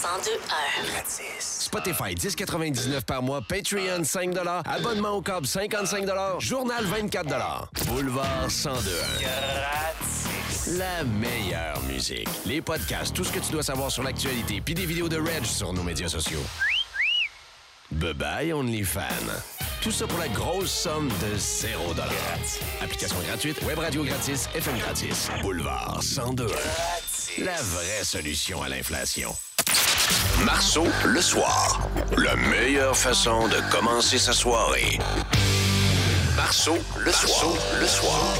Gratis. Spotify 10,99 par mois, Patreon 5 $, abonnement au câble 55 $, journal 24 $. Boulevard 102. Gratis. La meilleure musique. Les podcasts, tout ce que tu dois savoir sur l'actualité, puis des vidéos de Reg sur nos médias sociaux. Bye-bye OnlyFans. Tout ça pour la grosse somme de 0 $. Application gratuite, web radio gratis, FM gratis. Boulevard 102. La vraie solution à l'inflation. Marceau, le soir. La meilleure façon de commencer sa soirée. Marceau, le soir. Le soir.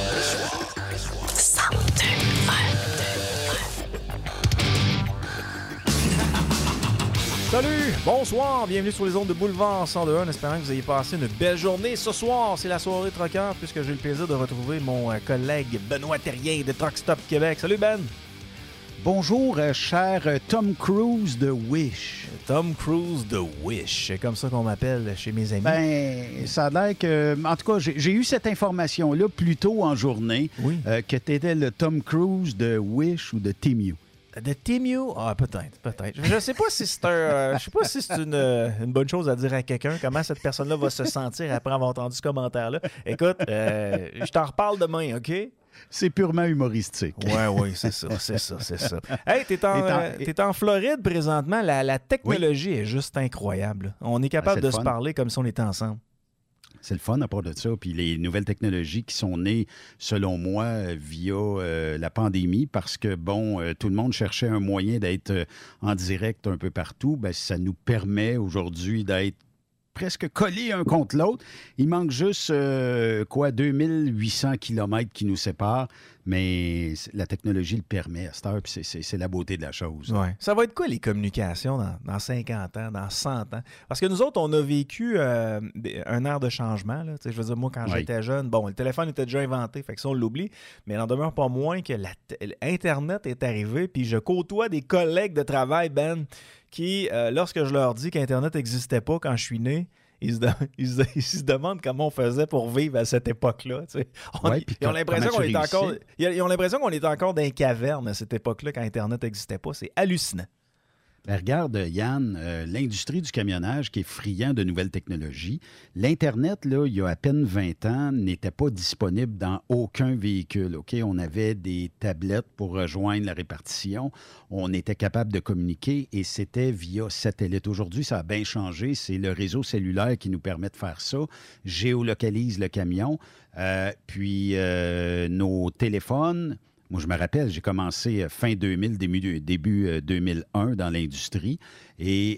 102. Salut, bonsoir, bienvenue sur les ondes de Boulevard 102.1, en espérant que vous ayez passé une belle journée. Ce soir, c'est la soirée Trucker, puisque j'ai le plaisir de retrouver mon collègue Benoît Terrien de Truck Stop Québec. Salut Ben! Bonjour, cher Tom Cruise de Wish. Tom Cruise de Wish, c'est comme ça qu'on m'appelle chez mes amis. Ben, ça a l'air que... En tout cas, j'ai eu cette information-là plus tôt en journée, que tu étais le Tom Cruise de Wish ou de Temu. De Temu? Ah, peut-être. Je sais pas si c'est une bonne chose à dire à quelqu'un, comment cette personne-là va se sentir après avoir entendu ce commentaire-là. Écoute, je t'en reparle demain, OK? C'est purement humoristique. Oui, c'est ça. Hey, t'es en Floride présentement. La technologie est juste incroyable. On est capable de se parler comme si on était ensemble. C'est le fun à part de ça. Puis les nouvelles technologies qui sont nées, selon moi, via la pandémie, parce que, tout le monde cherchait un moyen d'être en direct un peu partout. Ben, ça nous permet aujourd'hui d'être presque collés un contre l'autre. Il manque juste, 2800 kilomètres qui nous séparent, mais la technologie le permet à cette heure, puis c'est la beauté de la chose. Ouais. Ça va être quoi les communications dans 50 ans, dans 100 ans? Parce que nous autres, on a vécu un air de changement. Là. Je veux dire, moi, quand j'étais jeune, le téléphone était déjà inventé, fait que ça, on l'oublie, mais il n'en demeure pas moins que Internet est arrivé, puis je côtoie des collègues de travail, Ben, qui, lorsque je leur dis qu'Internet n'existait pas quand je suis né, ils se demandent comment on faisait pour vivre à cette époque-là. Ils ont l'impression qu'on était encore dans une caverne à cette époque-là quand Internet n'existait pas. C'est hallucinant. Ben regarde, Yann, l'industrie du camionnage qui est friand de nouvelles technologies, l'Internet, là, il y a à peine 20 ans, n'était pas disponible dans aucun véhicule. OK? On avait des tablettes pour rejoindre la répartition. On était capable de communiquer et c'était via satellite. Aujourd'hui, ça a bien changé. C'est le réseau cellulaire qui nous permet de faire ça. Géolocalise le camion. Puis nos téléphones... Moi, je me rappelle, j'ai commencé fin 2000, début 2001 dans l'industrie et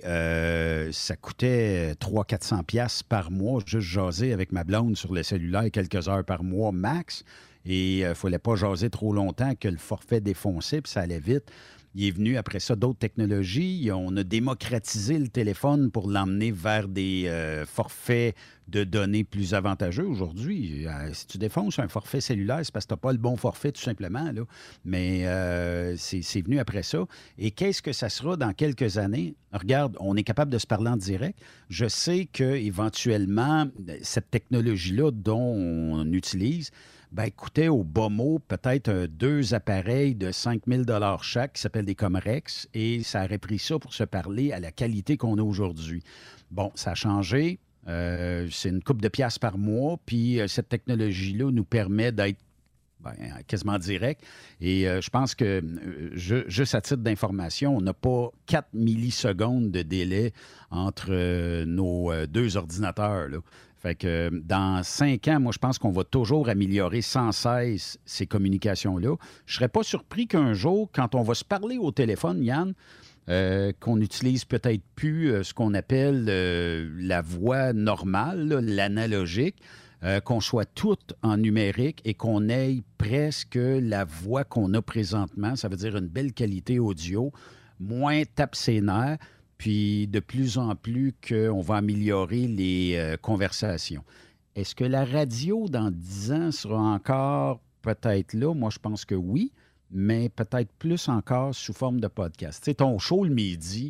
ça coûtait 300-400$ par mois, juste jaser avec ma blonde sur le cellulaire quelques heures par mois max. Et il ne fallait pas jaser trop longtemps que le forfait défonçait, puis ça allait vite. Il est venu après ça d'autres technologies. On a démocratisé le téléphone pour l'emmener vers des forfaits de données plus avantageux. Aujourd'hui, si tu défonces un forfait cellulaire, c'est parce que tu n'as pas le bon forfait, tout simplement. Là. Mais c'est venu après ça. Et qu'est-ce que ça sera dans quelques années? Regarde, on est capable de se parler en direct. Je sais qu'éventuellement, cette technologie-là dont on utilise, coûtait au bas mot peut-être 2 appareils de 5 000 $ chaque qui s'appellent des Comrex et ça aurait pris ça pour se parler à la qualité qu'on a aujourd'hui. Bon, ça a changé. C'est une couple de piastres par mois. Puis cette technologie-là nous permet d'être quasiment direct. Et je pense que, juste à titre d'information, on n'a pas 4 millisecondes de délai entre nos deux ordinateurs, là. Fait que dans 5 ans, moi, je pense qu'on va toujours améliorer sans cesse ces communications-là. Je ne serais pas surpris qu'un jour, quand on va se parler au téléphone, Yann, qu'on n'utilise peut-être plus ce qu'on appelle la voix normale, là, l'analogique, qu'on soit tout en numérique et qu'on ait presque la voix qu'on a présentement. Ça veut dire une belle qualité audio, moins tape ses nerfs. Puis de plus en plus qu'on va améliorer les conversations. Est-ce que la radio, dans 10 ans, sera encore peut-être là? Moi, je pense que oui, mais peut-être plus encore sous forme de podcast. Tu sais, ton show le midi,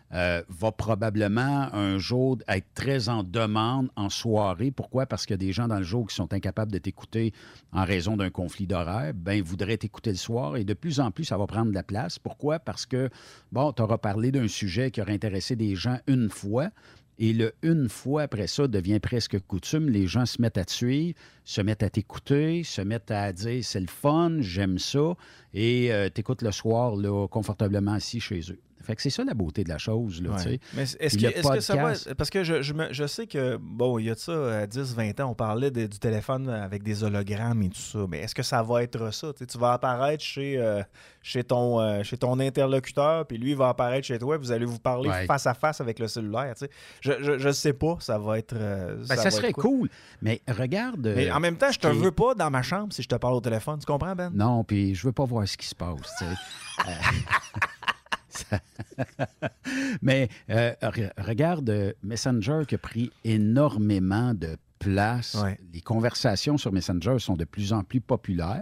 va probablement un jour être très en demande en soirée. Pourquoi? Parce qu'il y a des gens dans le jour qui sont incapables de t'écouter en raison d'un conflit d'horaire. Bien, ils voudraient t'écouter le soir et de plus en plus, ça va prendre de la place. Pourquoi? Parce que, bon, tu auras parlé d'un sujet qui aurait intéressé des gens une fois. Et le une fois après ça devient presque coutume. Les gens se mettent à te suivre, se mettent à t'écouter, se mettent à dire c'est le fun, j'aime ça. Et t'écoutes le soir là, confortablement assis chez eux. Fait que c'est ça la beauté de la chose. Là, ouais. Mais est-ce que ça va... Parce que je sais que, bon, il y a de ça, 10-20 ans, on parlait du téléphone avec des hologrammes et tout ça. Mais est-ce que ça va être ça? Tu vas apparaître chez ton interlocuteur, puis lui, il va apparaître chez toi, puis vous allez vous parler face à face avec le cellulaire. Je sais pas, ça va être... ça serait cool. Mais regarde... Mais en même temps, je te veux pas dans ma chambre si je te parle au téléphone. Tu comprends, Ben? Non, puis je veux pas voir ce qui se passe, tu sais. Mais regarde, Messenger qui a pris énormément de place. Ouais. Les conversations sur Messenger sont de plus en plus populaires.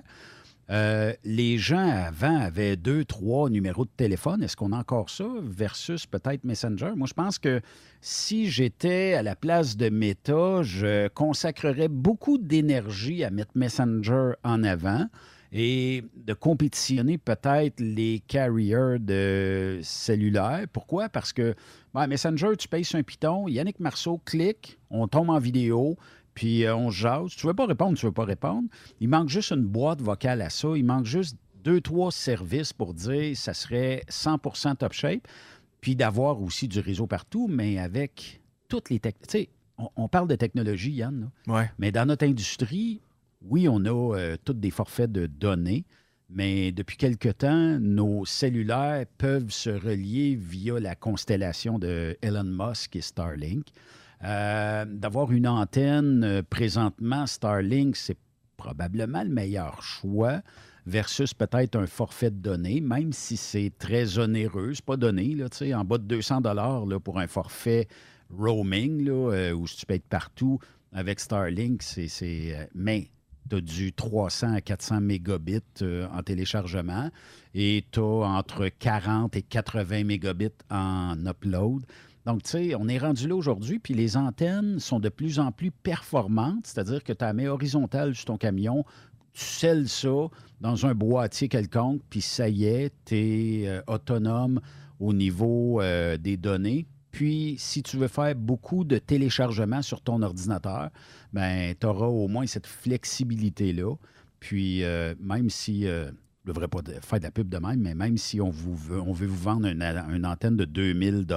Les gens avant avaient 2, 3 numéros de téléphone. Est-ce qu'on a encore ça versus peut-être Messenger? Moi, je pense que si j'étais à la place de Meta, je consacrerais beaucoup d'énergie à mettre Messenger en avant et de compétitionner peut-être les carriers de cellulaire. Pourquoi? Parce que Messenger, tu payes sur un piton, Yannick Marceau clique, on tombe en vidéo, puis on jase. Tu ne veux pas répondre, tu ne veux pas répondre. Il manque juste une boîte vocale à ça. Il manque juste 2-3 services pour dire ça serait 100% top shape, puis d'avoir aussi du réseau partout, mais avec toutes les technologies. Tu sais, on parle de technologie, Yann, là. Mais dans notre industrie... Oui, on a tous des forfaits de données, mais depuis quelque temps, nos cellulaires peuvent se relier via la constellation de Elon Musk et Starlink. D'avoir une antenne, présentement, Starlink, c'est probablement le meilleur choix versus peut-être un forfait de données, même si c'est très onéreux. C'est pas donné, là, en bas de 200 $ pour un forfait roaming, là, où tu peux être partout avec Starlink, mais tu as du 300 à 400 mégabits en téléchargement et tu as entre 40 et 80 mégabits en upload. Donc, tu sais, on est rendu là aujourd'hui, puis les antennes sont de plus en plus performantes, c'est-à-dire que tu la mets horizontale sur ton camion, tu scelles ça dans un boîtier quelconque, puis ça y est, tu es autonome au niveau des données. Puis, si tu veux faire beaucoup de téléchargements sur ton ordinateur, bien, tu auras au moins cette flexibilité-là. Puis, même si, je ne devrais pas faire de la pub de même, mais même si on veut vous vendre une antenne de 2000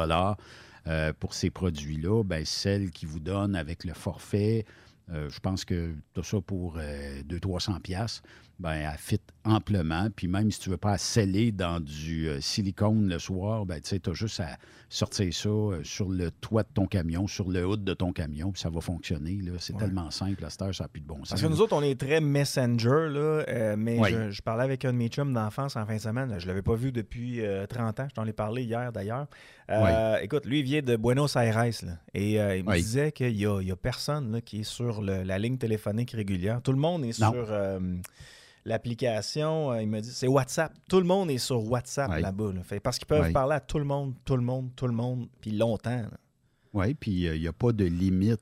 $ pour ces produits-là, bien, celle qui vous donne avec le forfait, je pense que tu as ça pour 200-300$. Ben, elle fit amplement. Puis même si tu ne veux pas sceller dans du silicone le soir, ben, tu as juste à sortir ça sur le toit de ton camion, sur le hood de ton camion, puis ça va fonctionner. Là. C'est tellement simple, à cette heure, ça n'a plus de bon sens. Parce que nous autres, on est très Messenger, là, mais je parlais avec un de mes chums d'enfance en fin de semaine. Je ne l'avais pas vu depuis 30 ans. Je t'en ai parlé hier, d'ailleurs. Écoute, lui, il vient de Buenos Aires, là, et il me disait qu'il n'y a personne là, qui est sur la ligne téléphonique régulière. Tout le monde est sur... l'application, il m'a dit, c'est WhatsApp. Tout le monde est sur WhatsApp là-bas. Là. Parce qu'ils peuvent parler à tout le monde, puis longtemps. Oui, puis il n'y a pas de limite.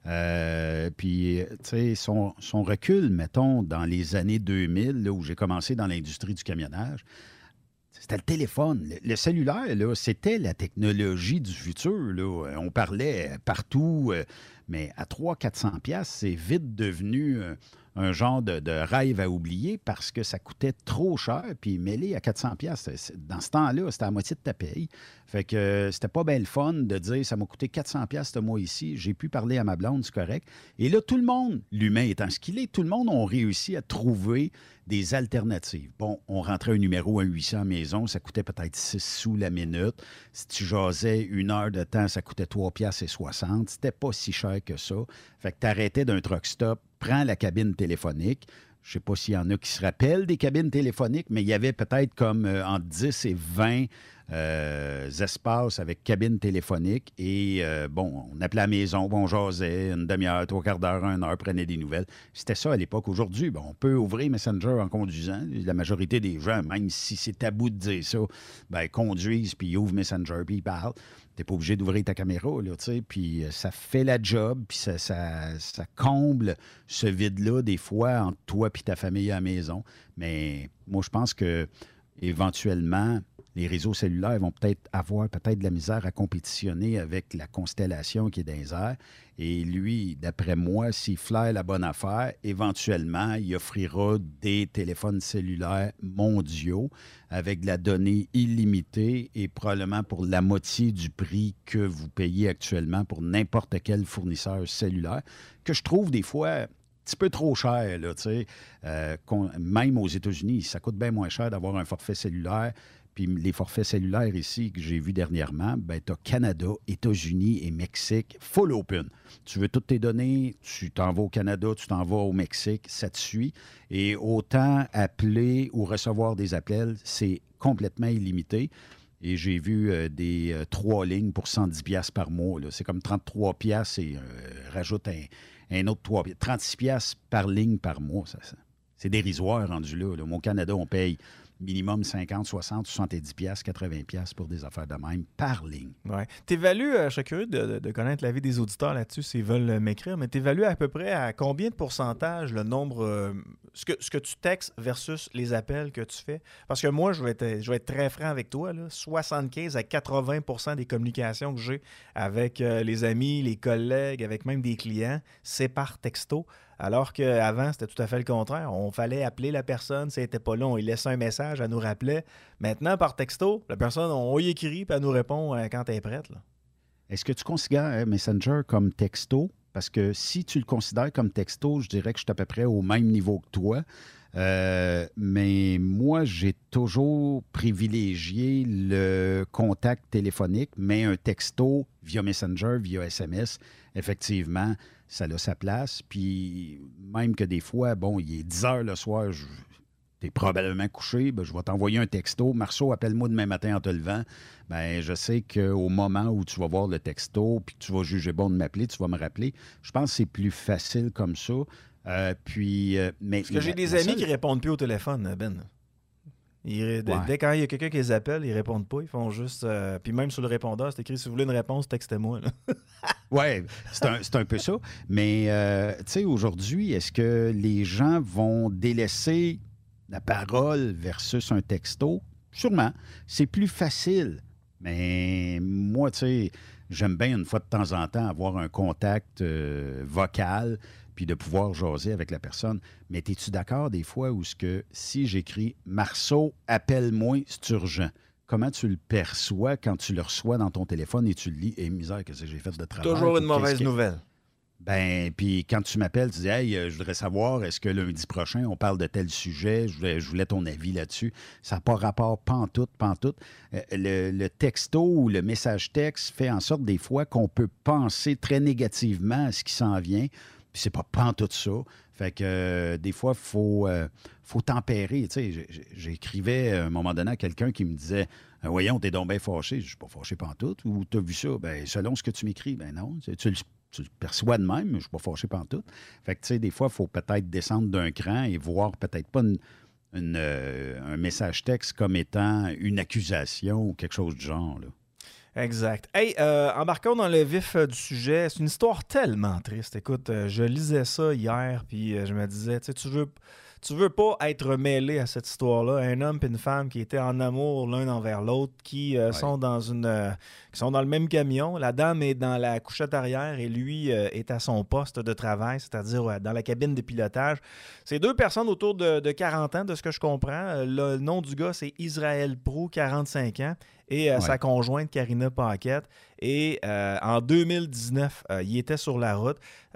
Puis, tu sais, son recul, mettons, dans les années 2000, là, où j'ai commencé dans l'industrie du camionnage, c'était le téléphone. Le cellulaire, là, c'était la technologie du futur. Là. On parlait partout, mais à 300-400$, c'est vite devenu... un genre de rêve à oublier parce que ça coûtait trop cher. Puis mêlé à 400$, dans ce temps-là, c'était à moitié de ta paye. Fait que c'était pas bien le fun de dire ça m'a coûté 400$ ce mois ici. J'ai pu parler à ma blonde, c'est correct. Et là, tout le monde, l'humain étant ce qu'il est, tout le monde a réussi à trouver des alternatives. Bon, on rentrait un numéro à 800 à maison, ça coûtait peut-être 6 sous la minute. Si tu jasais 1 heure de temps, ça coûtait 3,60$. C'était pas si cher que ça. Fait que tu arrêtais d'un truck stop, prends la cabine téléphonique. Je ne sais pas s'il y en a qui se rappellent des cabines téléphoniques, mais il y avait peut-être comme entre 10 et 20 espaces avec cabine téléphonique. Et on appelait à la maison, on jasait une demi-heure, 3/4 d'heure, 1 heure, prenait des nouvelles. C'était ça à l'époque. Aujourd'hui, on peut ouvrir Messenger en conduisant. La majorité des gens, même si c'est tabou de dire ça, conduisent, puis ils ouvrent Messenger, puis ils parlent. Tu n'es pas obligé d'ouvrir ta caméra, là, tu sais, puis ça fait la job, puis ça comble ce vide-là, des fois, entre toi et ta famille à la maison. Mais moi, je pense que éventuellement, les réseaux cellulaires vont peut-être avoir de la misère à compétitionner avec la constellation qui est dans les airs. Et lui, d'après moi, s'il flaire la bonne affaire, éventuellement, il offrira des téléphones cellulaires mondiaux avec de la donnée illimitée et probablement pour la moitié du prix que vous payez actuellement pour n'importe quel fournisseur cellulaire, que je trouve des fois un petit peu trop cher, là, tu sais. Même aux États-Unis, ça coûte bien moins cher d'avoir un forfait cellulaire. Puis les forfaits cellulaires ici que j'ai vus dernièrement, tu as Canada, États-Unis et Mexique, full open. Tu veux toutes tes données, tu t'en vas au Canada, tu t'en vas au Mexique, ça te suit. Et autant appeler ou recevoir des appels, c'est complètement illimité. Et j'ai vu des 3 lignes pour 110$ par mois. Là. C'est comme 33$ et rajoute un autre 3$. 36$ par ligne par mois. C'est dérisoire rendu là. Au Canada, on paye minimum 50, 60, 70$, 80$ pour des affaires de même par ligne. Oui. T'évalues, je serais curieux de connaître l'avis des auditeurs là-dessus s'ils veulent m'écrire, mais t'évalues à peu près à combien de pourcentage le nombre, ce que tu textes versus les appels que tu fais? Parce que moi, je vais être très franc avec toi, là, 75 à 80% des communications que j'ai avec les amis, les collègues, avec même des clients, c'est par texto. Alors qu'avant, c'était tout à fait le contraire. On fallait appeler la personne, si elle n'était pas là, on lui laissait un message, elle nous rappelait. Maintenant, par texto, la personne, on y écrit, puis elle nous répond quand elle est prête. Là. Est-ce que tu considères Messenger comme texto? Parce que si tu le considères comme texto, je dirais que je suis à peu près au même niveau que toi. Mais moi, j'ai toujours privilégié le contact téléphonique, mais un texto via Messenger, via SMS, effectivement, ça a sa place. Puis même que des fois, il est 10 heures le soir, tu es probablement couché, je vais t'envoyer un texto. Marceau, appelle-moi demain matin en te levant. Je sais qu'au moment où tu vas voir le texto puis que tu vas juger bon de m'appeler, tu vas me rappeler. Je pense que c'est plus facile comme ça. Parce que j'ai des amis qui ne répondent plus au téléphone, Ben. Dès quand il y a quelqu'un qui les appelle, ils ne répondent pas. Ils font juste... puis même sur le répondeur, c'est écrit « Si vous voulez une réponse, textez-moi. » Oui, c'est un peu ça. Mais, tu sais, aujourd'hui, est-ce que les gens vont délaisser la parole versus un texto? Sûrement. C'est plus facile. Mais moi, tu sais, j'aime bien une fois de temps en temps avoir un contact vocal puis de pouvoir jaser avec la personne. Mais es-tu d'accord des fois où si j'écris « Marceau, appelle-moi, c'est urgent », comment tu le perçois quand tu le reçois dans ton téléphone et tu le lis? « Misère, qu'est-ce que j'ai fait de travail? » Toujours une mauvaise nouvelle. Puis quand tu m'appelles, tu dis « Hey, je voudrais savoir, est-ce que lundi prochain, on parle de tel sujet? Je voulais ton avis là-dessus. » Ça n'a pas rapport pantoute. Le texto ou le message texte fait en sorte des fois qu'on peut penser très négativement à ce qui s'en vient. Puis c'est pas pantoute ça. Fait que des fois, il faut tempérer. Tu sais, j'écrivais à un moment donné à quelqu'un qui me disait « Voyons, t'es donc bien fâché. » Je suis pas fâché pantoute. Ou t'as vu ça? Selon ce que tu m'écris, non. Tu le perçois de même, mais je suis pas fâché pantoute. Fait que, tu sais, des fois, il faut peut-être descendre d'un cran et voir peut-être pas un message texte comme étant une accusation ou quelque chose du genre, là. Exact. Hey, embarquons dans le vif du sujet. C'est une histoire tellement triste. Écoute, je lisais ça hier, puis je me disais, tu veux pas être mêlé à cette histoire-là. Un homme et une femme qui étaient en amour l'un envers l'autre, qui sont qui sont dans le même camion. La dame est dans la couchette arrière et lui est à son poste de travail, c'est-à-dire dans la cabine de pilotage. C'est deux personnes autour de 40 ans, de ce que je comprends. Le nom du gars, c'est Israël Proulx, 45 ans. Et sa conjointe, Karina Paquette. Et en 2019, il était sur la route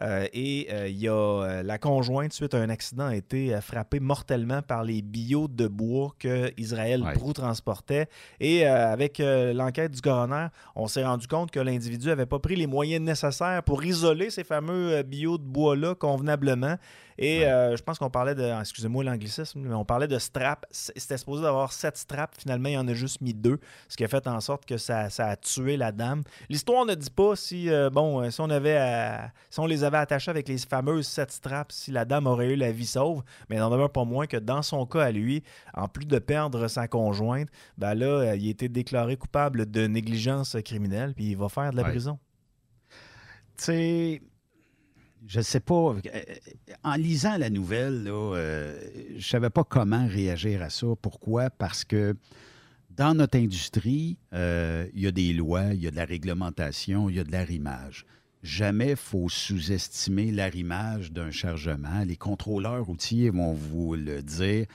la conjointe, suite à un accident, a été frappée mortellement par les billots de bois que Israël Proulx transportait. Et avec l'enquête du coroner, on s'est rendu compte que l'individu n'avait pas pris les moyens nécessaires pour isoler ces fameux billots de bois-là convenablement. Et je pense qu'on parlait de, excusez-moi l'anglicisme, mais on parlait de straps. C'était supposé d'avoir 7 straps. Finalement, il en a juste mis 2, ce qui a fait en sorte que ça a tué la dame. L'histoire ne dit pas si, si on les avait attachés avec les fameuses 7 straps, si la dame aurait eu la vie sauve. Mais il n'en demeure pas moins que dans son cas à lui, en plus de perdre sa conjointe, ben là, il a été déclaré coupable de négligence criminelle, puis il va faire de la prison. Tu sais, je sais pas. En lisant la nouvelle, là, je savais pas comment réagir à ça. Pourquoi? Parce que dans notre industrie, il y a des lois, il y a de la réglementation, il y a de l'arrimage. Jamais il faut sous-estimer l'arrimage d'un chargement. Les contrôleurs routiers vont vous le dire.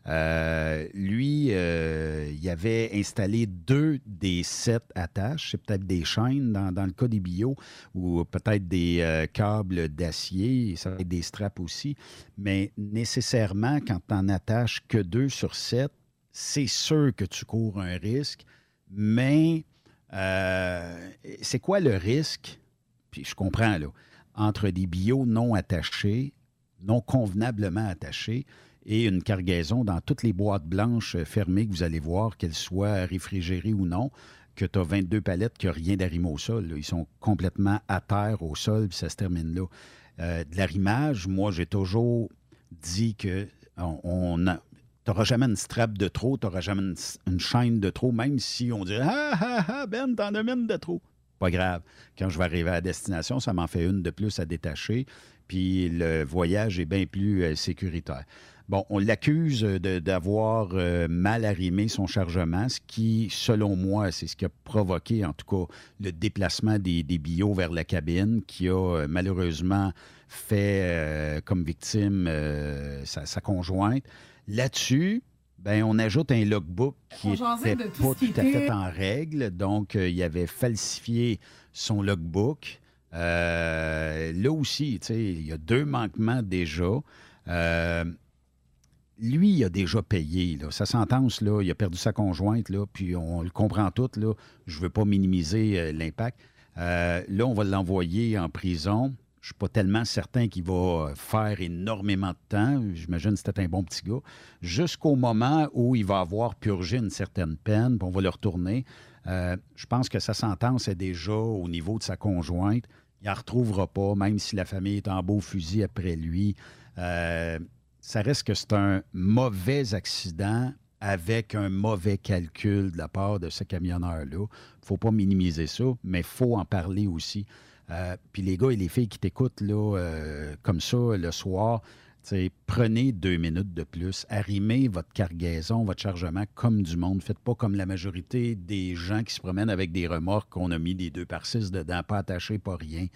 Lui, il avait installé 2 des 7 attaches. C'est peut-être des chaînes dans le cas des bio ou peut-être des câbles d'acier. Ça va être des straps aussi. Mais nécessairement, quand tu n'en attaches que 2 sur 7, c'est sûr que tu cours un risque. Mais c'est quoi le risque? Puis je comprends, là, entre des bio non attachés, non convenablement attachés, et une cargaison dans toutes les boîtes blanches fermées que vous allez voir, qu'elles soient réfrigérées ou non, que tu as 22 palettes qui n'ont rien d'arrimé au sol. Là. Ils sont complètement à terre au sol, puis ça se termine là. De l'arrimage, moi, j'ai toujours dit que tu n'auras jamais une strap de trop, tu n'auras jamais une chaîne de trop, même si on dirait « Ah, Ben, t'en as une de trop ». Pas grave. Quand je vais arriver à la destination, ça m'en fait une de plus à détacher, puis le voyage est bien plus sécuritaire. Bon, on l'accuse d'avoir mal arrimé son chargement, ce qui, selon moi, c'est ce qui a provoqué, en tout cas, le déplacement des bio vers la cabine, qui a malheureusement fait comme victime sa conjointe. Là-dessus, on ajoute un logbook qui n'était pas tout à fait en règle. Donc, il avait falsifié son logbook. Là aussi, tu sais, il y a 2 manquements déjà. Lui, il a déjà payé. Là. Sa sentence, là, il a perdu sa conjointe, là, puis on le comprend tout. Là. Je ne veux pas minimiser l'impact. Là, on va l'envoyer en prison. Je ne suis pas tellement certain qu'il va faire énormément de temps. J'imagine que c'était un bon petit gars. Jusqu'au moment où il va avoir purgé une certaine peine, puis on va le retourner. Je pense que sa sentence est déjà au niveau de sa conjointe. Il ne la retrouvera pas, même si la famille est en beau fusil après lui. Ça reste que c'est un mauvais accident avec un mauvais calcul de la part de ce camionneur-là. Il ne faut pas minimiser ça, mais il faut en parler aussi. Puis les gars et les filles qui t'écoutent là, comme ça le soir, prenez 2 minutes de plus. Arrimez votre cargaison, votre chargement comme du monde. Faites pas comme la majorité des gens qui se promènent avec des remorques qu'on a mis des 2x6 dedans, pas attachés, pas rien.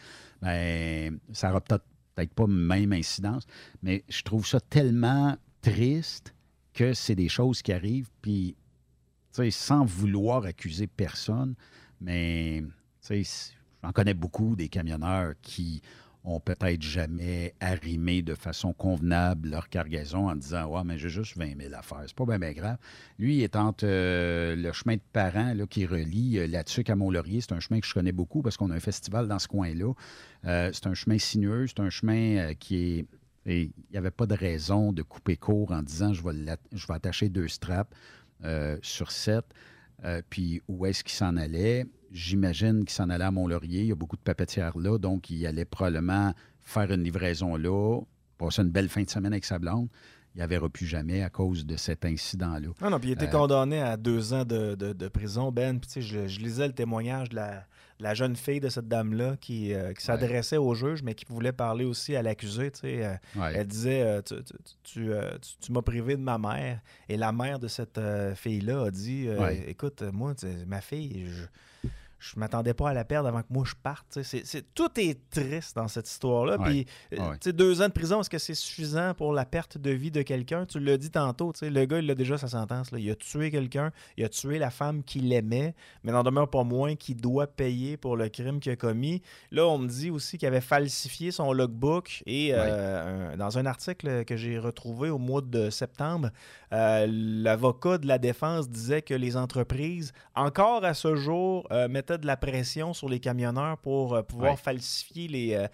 Ça aura peut-être pas même incidence, mais je trouve ça tellement triste que c'est des choses qui arrivent, puis sans vouloir accuser personne, mais j'en connais beaucoup des camionneurs qui ont peut-être jamais arrimé de façon convenable leur cargaison en disant « Ouais, mais j'ai juste 20 000 à faire. » C'est pas bien grave. Lui, il est entre le chemin de Parent là, qui relie La Tuque à Mont-Laurier. C'est un chemin que je connais beaucoup parce qu'on a un festival dans ce coin-là. C'est un chemin sinueux. C'est un chemin qui est... Et il n'y avait pas de raison de couper court en disant « Je vais attacher 2 straps sur 7. » Puis où est-ce qu'il s'en allait? J'imagine qu'il s'en allait à Mont-Laurier. Il y a beaucoup de papetières là, donc il allait probablement faire une livraison là, passer une belle fin de semaine avec sa blonde. Il n'y verra plus jamais à cause de cet incident-là. Non, puis il était condamné à 2 ans de prison, Ben. Puis je lisais le témoignage de la jeune fille de cette dame-là qui s'adressait au juge, mais qui voulait parler aussi à l'accusé. Elle disait tu m'as privé de ma mère. Et la mère de cette fille-là a dit écoute, moi, ma fille, je m'attendais pas à la perdre avant que moi je parte. Tout est triste dans cette histoire-là. Puis, 2 ans de prison, est-ce que c'est suffisant pour la perte de vie de quelqu'un? Tu l'as dit tantôt, le gars, il a déjà sa sentence. Là. Il a tué quelqu'un, il a tué la femme qu'il aimait, mais n'en demeure pas moins qu'il doit payer pour le crime qu'il a commis. Là, on me dit aussi qu'il avait falsifié son logbook et dans un article que j'ai retrouvé au mois de septembre, l'avocat de la défense disait que les entreprises, encore à ce jour, mettaient de la pression sur les camionneurs pour pouvoir falsifier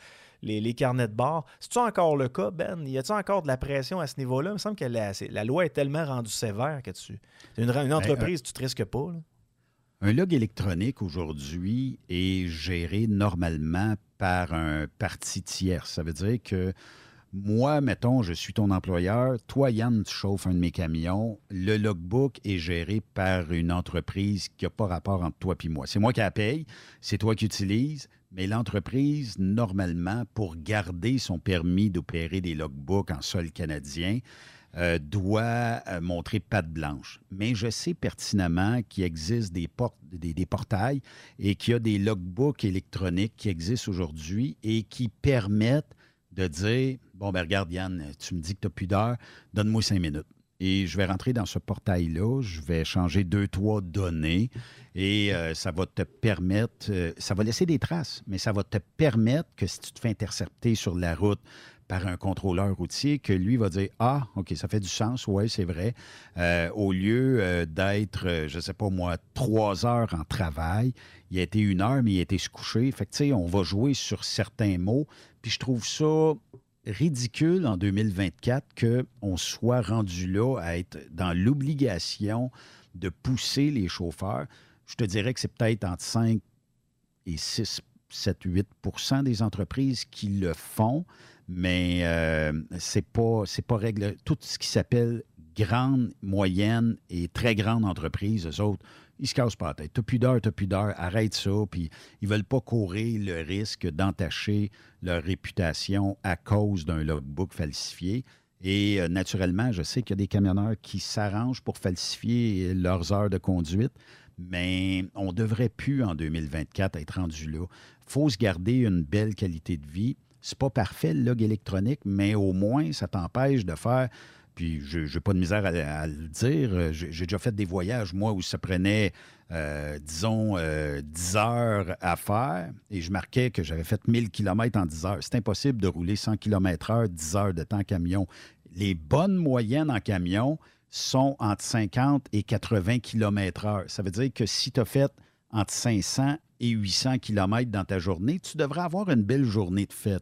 les carnets de bord. C'est-tu encore le cas, Ben? Y a-t-il encore de la pression à ce niveau-là? Il me semble que la loi est tellement rendue sévère que une entreprise, tu ne te risques pas. Là. Un log électronique aujourd'hui est géré normalement par un parti tiers. Ça veut dire que moi, mettons, je suis ton employeur. Toi, Yann, tu chauffes un de mes camions. Le logbook est géré par une entreprise qui n'a pas rapport entre toi et moi. C'est moi qui la paye, c'est toi qui utilises, mais l'entreprise, normalement, pour garder son permis d'opérer des logbooks en sol canadien, doit montrer patte blanche. Mais je sais pertinemment qu'il existe des portails et qu'il y a des logbooks électroniques qui existent aujourd'hui et qui permettent de dire, bon, ben regarde, Yann, tu me dis que tu n'as plus d'heure, donne-moi 5 minutes. Et je vais rentrer dans ce portail-là, je vais changer 2-3 données et ça va te permettre, ça va laisser des traces, mais ça va te permettre que si tu te fais intercepter sur la route par un contrôleur routier, que lui va dire, ah, OK, ça fait du sens, oui, c'est vrai. Au lieu d'être, je ne sais pas moi, 3 heures en travail, il a été 1 heure, mais il a été se coucher. Fait que, tu sais, on va jouer sur certains mots. Puis je trouve ça ridicule en 2024 qu'on soit rendu là à être dans l'obligation de pousser les chauffeurs. Je te dirais que c'est peut-être entre 5 et 6, 7, 8 % des entreprises qui le font, mais c'est pas règle. Tout ce qui s'appelle grande, moyenne et très grande entreprise, eux autres, ils se cassent pas la tête. T'as plus d'heure, arrête ça. Puis ils veulent pas courir le risque d'entacher leur réputation à cause d'un logbook falsifié. Et naturellement, je sais qu'il y a des camionneurs qui s'arrangent pour falsifier leurs heures de conduite, mais on ne devrait plus, en 2024, être rendu là. Il faut se garder une belle qualité de vie. C'est pas parfait, le log électronique, mais au moins, ça t'empêche de faire... Puis, je n'ai pas de misère à le dire. J'ai déjà fait des voyages, moi, où ça prenait, 10 heures à faire et je marquais que j'avais fait 1000 km en 10 heures. C'est impossible de rouler 100 km/h, 10 heures de temps en camion. Les bonnes moyennes en camion sont entre 50 et 80 km/h. Ça veut dire que si tu as fait entre 500 et 800 km dans ta journée, tu devrais avoir une belle journée de fête.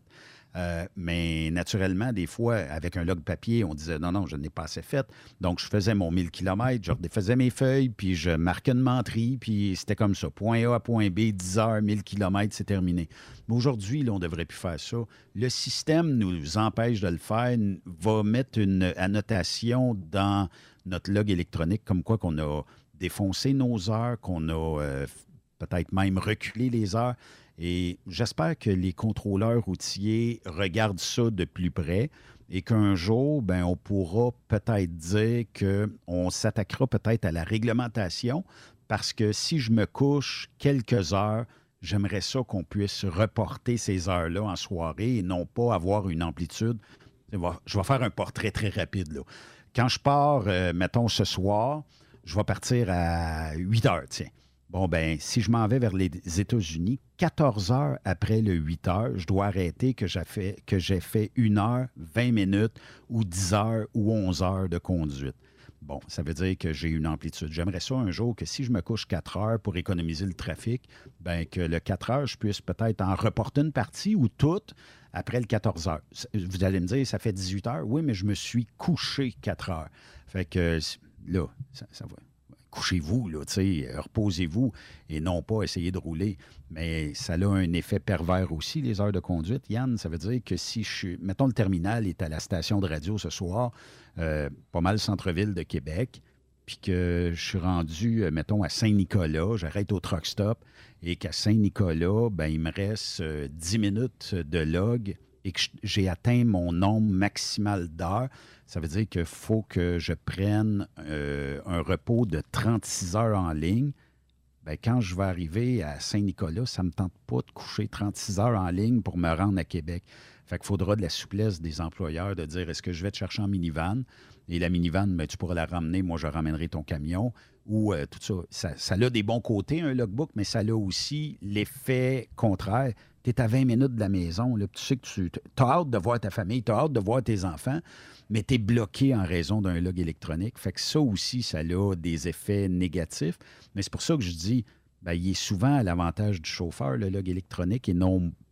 Mais naturellement, des fois, avec un log papier, on disait non, je n'ai pas assez fait. Donc, je faisais mon 1000 km, je refaisais mes feuilles, puis je marquais une menterie, puis c'était comme ça. Point A à point B, 10 heures, 1000 km, c'est terminé. Mais aujourd'hui, là, on ne devrait plus faire ça. Le système nous empêche de le faire, va mettre une annotation dans notre log électronique, comme quoi qu'on a défoncé nos heures, qu'on a peut-être même reculé les heures. Et j'espère que les contrôleurs routiers regardent ça de plus près et qu'un jour, ben, on pourra peut-être dire qu'on s'attaquera peut-être à la réglementation parce que si je me couche quelques heures, j'aimerais ça qu'on puisse reporter ces heures-là en soirée et non pas avoir une amplitude. Je vais faire un portrait très rapide, là. Quand je pars, mettons, ce soir, je vais partir à 8 heures, tiens. Bon, ben si je m'en vais vers les États-Unis, 14 heures après le 8 heures, je dois arrêter que j'ai fait 1 heure, 20 minutes ou 10 heures ou 11 heures de conduite. Bon, ça veut dire que j'ai une amplitude. J'aimerais ça un jour que si je me couche 4 heures pour économiser le trafic, bien que le 4 heures, je puisse peut-être en reporter une partie ou toute après le 14 heures. Vous allez me dire, ça fait 18 heures. Oui, mais je me suis couché 4 heures. Fait que là, ça va. Couchez-vous, là, reposez-vous et non pas essayer de rouler. Mais ça a un effet pervers aussi, les heures de conduite. Yann, ça veut dire que si mettons, le terminal est à la station de radio ce soir, pas mal centre-ville de Québec, puis que je suis rendu, mettons, à Saint-Nicolas, j'arrête au truck stop, et qu'à Saint-Nicolas, ben, il me reste 10 minutes de log et que j'ai atteint mon nombre maximal d'heures, ça veut dire qu'il faut que je prenne un repos de 36 heures en ligne. Bien, quand je vais arriver à Saint-Nicolas, ça ne me tente pas de coucher 36 heures en ligne pour me rendre à Québec. Fait qu'il faudra de la souplesse des employeurs de dire, est-ce que je vais te chercher en minivan? Et la minivan, bien, tu pourras la ramener, moi je ramènerai ton camion. Ou tout ça. Ça a des bons côtés, un logbook, mais ça a aussi l'effet contraire. Tu es à 20 minutes de la maison, là, tu sais que tu as hâte de voir ta famille, tu as hâte de voir tes enfants, mais tu es bloqué en raison d'un log électronique. Fait que ça aussi, ça a des effets négatifs. Mais c'est pour ça que je dis, bien, il est souvent à l'avantage du chauffeur, le log électronique, et non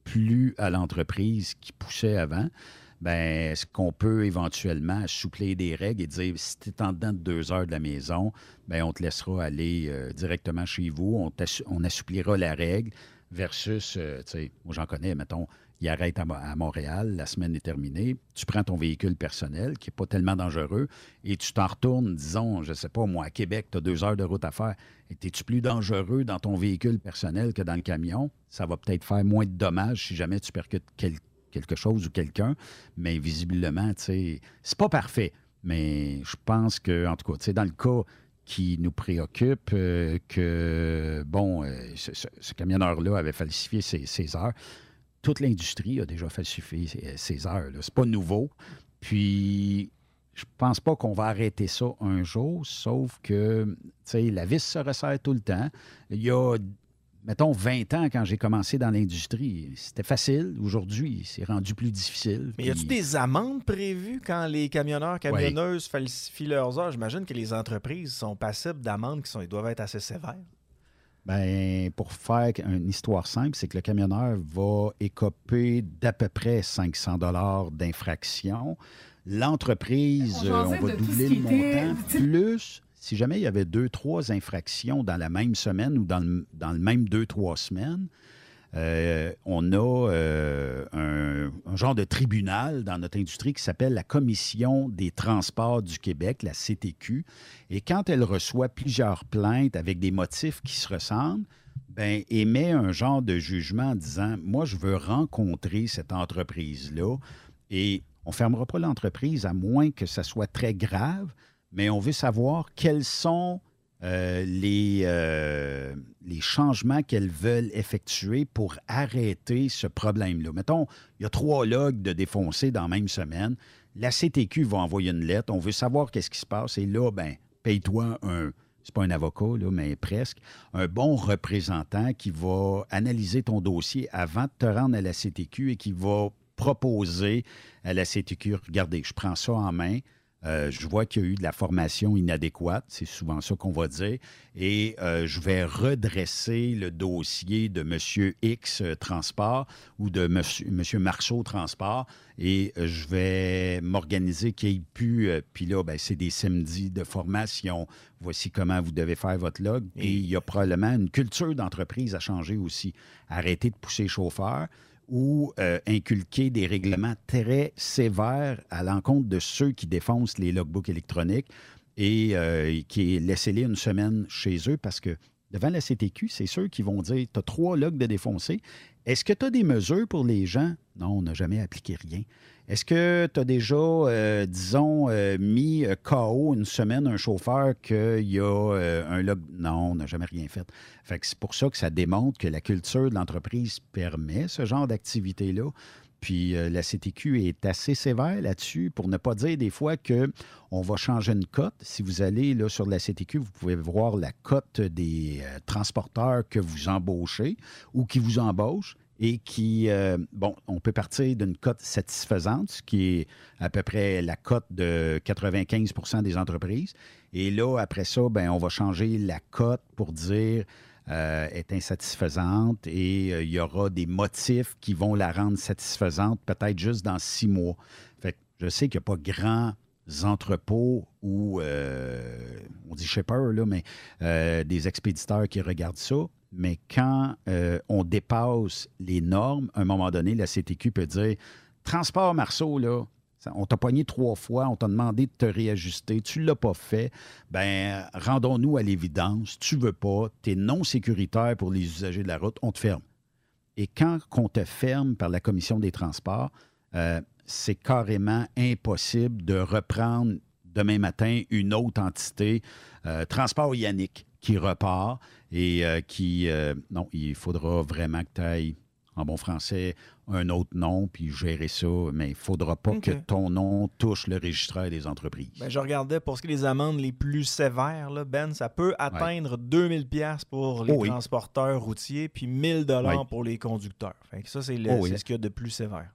plus à l'entreprise qui poussait avant, ben, est-ce qu'on peut éventuellement assouplir des règles et dire, si tu es en dedans de 2 heures de la maison, ben, on te laissera aller directement chez vous, on assouplira la règle versus, tu sais, moi j'en connais, mettons, il arrête à Montréal, la semaine est terminée, tu prends ton véhicule personnel qui n'est pas tellement dangereux et tu t'en retournes, disons, je ne sais pas, moi, à Québec, tu as 2 heures de route à faire. Es-tu plus dangereux dans ton véhicule personnel que dans le camion? Ça va peut-être faire moins de dommages si jamais tu percutes quelque chose ou quelqu'un, mais visiblement, tu sais, c'est pas parfait. Mais je pense que, en tout cas, tu sais, dans le cas qui nous préoccupe, que, bon, ce camionneur-là avait falsifié ses heures. Toute l'industrie a déjà falsifié ses heures. C'est pas nouveau. Puis, je pense pas qu'on va arrêter ça un jour, sauf que, tu sais, la vis se resserre tout le temps. Il y a, mettons, 20 ans, quand j'ai commencé dans l'industrie, c'était facile. Aujourd'hui, c'est rendu plus difficile. Mais y a-t-il des amendes prévues quand les camionneuses falsifient leurs heures? J'imagine que les entreprises sont passibles d'amendes ils doivent être assez sévères. Bien, pour faire une histoire simple, c'est que le camionneur va écoper d'à peu près 500 $ d'infraction. L'entreprise, on va doubler le montant. Plus, si jamais il y avait 2-3 infractions dans la même semaine ou dans le même 2-3 semaines, on a un genre de tribunal dans notre industrie qui s'appelle la Commission des transports du Québec, la CTQ. Et quand elle reçoit plusieurs plaintes avec des motifs qui se ressemblent, bien, émet un genre de jugement en disant « Moi, je veux rencontrer cette entreprise-là et on ne fermera pas l'entreprise à moins que ça soit très grave, mais on veut savoir quels sont les changements qu'elles veulent effectuer pour arrêter ce problème-là. Mettons, il y a 3 logs de défoncés dans la même semaine. La CTQ va envoyer une lettre. On veut savoir qu'est-ce qui se passe. Et là, ben, paye-toi c'est pas un avocat, là, mais presque, un bon représentant qui va analyser ton dossier avant de te rendre à la CTQ et qui va proposer à la CTQ, regardez, je prends ça en main. Je vois qu'il y a eu de la formation inadéquate, c'est souvent ça qu'on va dire, et je vais redresser le dossier de M. X Transport ou de M. Marceau Transport et je vais m'organiser qu'il n'y ait plus, puis là, ben, c'est des samedis de formation, voici comment vous devez faire votre log, et il y a probablement une culture d'entreprise à changer aussi. Arrêtez de pousser les chauffeurs, ou inculquer des règlements très sévères à l'encontre de ceux qui défoncent les logbooks électroniques et qui laissez-les une semaine chez eux parce que devant la CTQ, c'est ceux qui vont dire « Tu as 3 logs de défoncés. Est-ce que tu as des mesures pour les gens? » Non, on n'a jamais appliqué rien. Est-ce que tu as déjà, mis KO une semaine un chauffeur qu'il y a un log? Non, on n'a jamais rien fait. Fait que c'est pour ça que ça démontre que la culture de l'entreprise permet ce genre d'activité-là. Puis la CTQ est assez sévère là-dessus pour ne pas dire des fois qu'on va changer une cote. Si vous allez là, sur la CTQ, vous pouvez voir la cote des transporteurs que vous embauchez ou qui vous embauchent. Et qui, on peut partir d'une cote satisfaisante, ce qui est à peu près la cote de 95 % des entreprises. Et là, après ça, on va changer la cote pour dire est insatisfaisante et il y aura des motifs qui vont la rendre satisfaisante peut-être juste dans 6 mois. Fait que je sais qu'il n'y a pas grands entrepôts ou, on dit shipper, là, mais des expéditeurs qui regardent ça. Mais quand on dépasse les normes, à un moment donné, la CTQ peut dire « Transport Marceau, là, on t'a pogné 3 fois, on t'a demandé de te réajuster, tu ne l'as pas fait, bien, rendons-nous à l'évidence, tu ne veux pas, tu es non sécuritaire pour les usagers de la route, on te ferme. » Et quand on te ferme par la Commission des transports, c'est carrément impossible de reprendre demain matin une autre entité, Transport Yannick, qui repart et non, il faudra vraiment que tu ailles, en bon français, un autre nom, puis gérer ça, mais il ne faudra pas que ton nom touche le registraire des entreprises. Je regardais, pour ce qui est des amendes les plus sévères, là, Ben, ça peut atteindre 2000 $ pour les transporteurs routiers, puis 1000 $ pour les conducteurs. Fait que ça, c'est ce qu'il y a de plus sévère.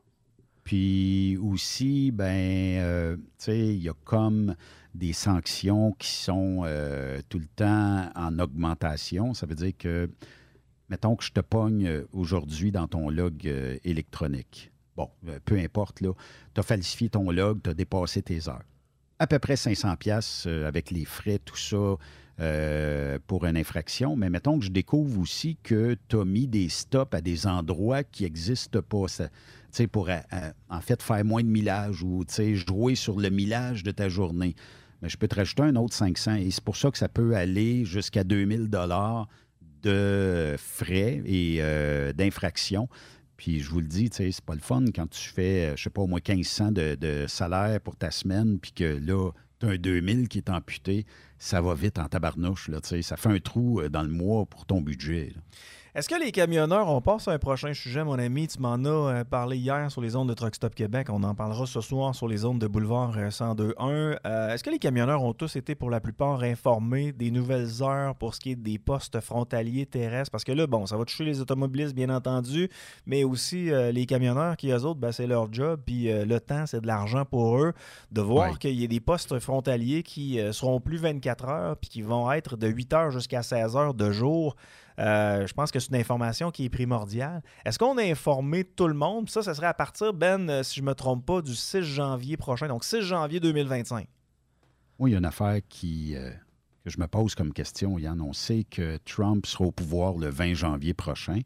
Puis aussi, tu sais, il y a comme des sanctions qui sont tout le temps en augmentation. Ça veut dire que mettons que je te pogne aujourd'hui dans ton log électronique. Bon, peu importe, là, tu as falsifié ton log, tu as dépassé tes heures. À peu près 500 pièces avec les frais, tout ça, pour une infraction. Mais mettons que je découvre aussi que tu as mis des stops à des endroits qui n'existent pas. Tu sais, pour en fait faire moins de millage ou jouer sur le millage de ta journée. Mais je peux te rajouter un autre 500 et c'est pour ça que ça peut aller jusqu'à 2000 $ de frais et d'infraction. Puis je vous le dis, c'est pas le fun quand tu fais, je sais pas, au moins 1500 de salaire pour ta semaine, puis que là, tu as un 2000 qui est amputé, ça va vite en tabarnouche. Là, ça fait un trou dans le mois pour ton budget. Là. Est-ce que les camionneurs, on passe à un prochain sujet, mon ami, tu m'en as parlé hier sur les ondes de Truck Stop Québec, on en parlera ce soir sur les ondes de Boulevard 102.1. Est-ce que les camionneurs ont tous été pour la plupart informés des nouvelles heures pour ce qui est des postes frontaliers terrestres? Parce que là, bon, ça va toucher les automobilistes, bien entendu, mais aussi les camionneurs qui, eux autres, ben, c'est leur job, puis le temps, c'est de l'argent pour eux, de voir qu'il y ait des postes frontaliers qui seront plus 24 heures, puis qui vont être de 8 heures jusqu'à 16 heures de jour. Je pense que c'est une information qui est primordiale. Est-ce qu'on a informé tout le monde? Ça serait à partir, Ben, si je ne me trompe pas, du 6 janvier prochain, donc 6 janvier 2025. Oui, il y a une affaire que je me pose comme question, Yann. On sait que Trump sera au pouvoir le 20 janvier prochain.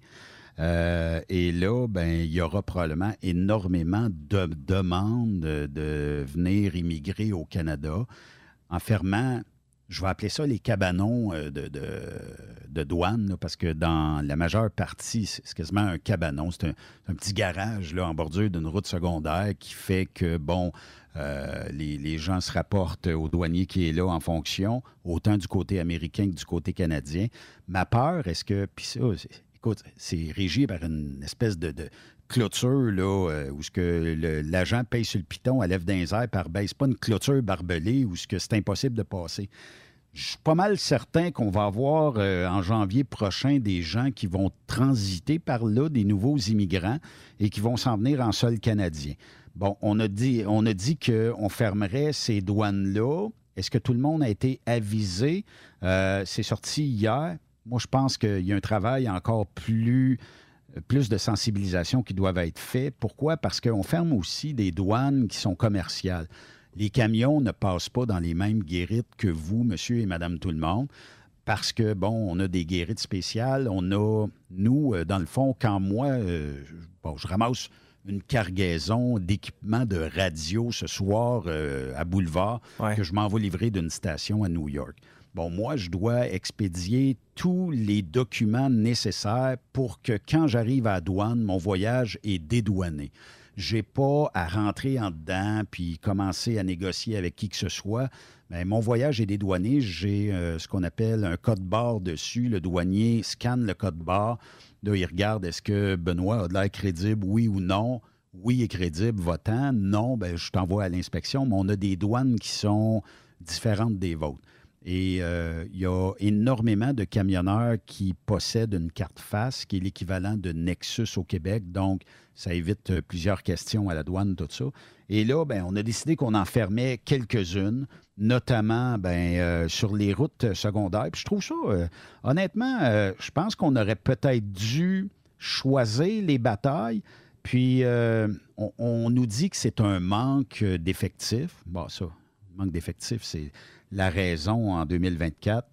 Et là, ben, il y aura probablement énormément de demandes de venir immigrer au Canada en fermant... Je vais appeler ça les cabanons de douane, là, parce que dans la majeure partie, c'est quasiment un cabanon. C'est un petit garage là, en bordure d'une route secondaire qui fait que, bon, les gens se rapportent au douanier qui est là en fonction, autant du côté américain que du côté canadien. Ma peur, est-ce que... Puis ça, écoute, c'est régi par une espèce de clôture là, où ce que l'agent paye sur le piton à lèvres d'un air par baisse. C'est pas une clôture barbelée où ce que c'est impossible de passer. Je suis pas mal certain qu'on va avoir en janvier prochain des gens qui vont transiter par là, des nouveaux immigrants, et qui vont s'en venir en sol canadien. Bon, on a dit qu'on fermerait ces douanes-là. Est-ce que tout le monde a été avisé? C'est sorti hier. Moi, je pense qu'il y a un travail encore plus de sensibilisation qui doivent être faits. Pourquoi? Parce qu'on ferme aussi des douanes qui sont commerciales. Les camions ne passent pas dans les mêmes guérites que vous, monsieur et madame tout le monde, parce que, bon, on a des guérites spéciales. On a, nous, dans le fond, quand moi, je ramasse une cargaison d'équipements de radio ce soir à Boulevard, que je m'en vais livrer d'une station à New York. Bon, moi, je dois expédier tous les documents nécessaires pour que quand j'arrive à la douane, mon voyage est dédouané. Je n'ai pas à rentrer en dedans puis commencer à négocier avec qui que ce soit. Bien, mon voyage est dédouané. J'ai ce qu'on appelle un code barre dessus. Le douanier scanne le code barre. Là, il regarde est-ce que Benoît a de l'air crédible, oui ou non. Oui, il est crédible, va-t'en. Non, bien, je t'envoie à l'inspection. Mais on a des douanes qui sont différentes des vôtres. Et il y a énormément de camionneurs qui possèdent une carte face, qui est l'équivalent de Nexus au Québec. Donc, ça évite plusieurs questions à la douane, tout ça. Et là, bien, on a décidé qu'on en fermait quelques-unes, notamment sur les routes secondaires. Puis je trouve ça, honnêtement, je pense qu'on aurait peut-être dû choisir les batailles. Puis, on nous dit que c'est un manque d'effectifs. Bon, ça, manque d'effectifs, c'est la raison en 2024,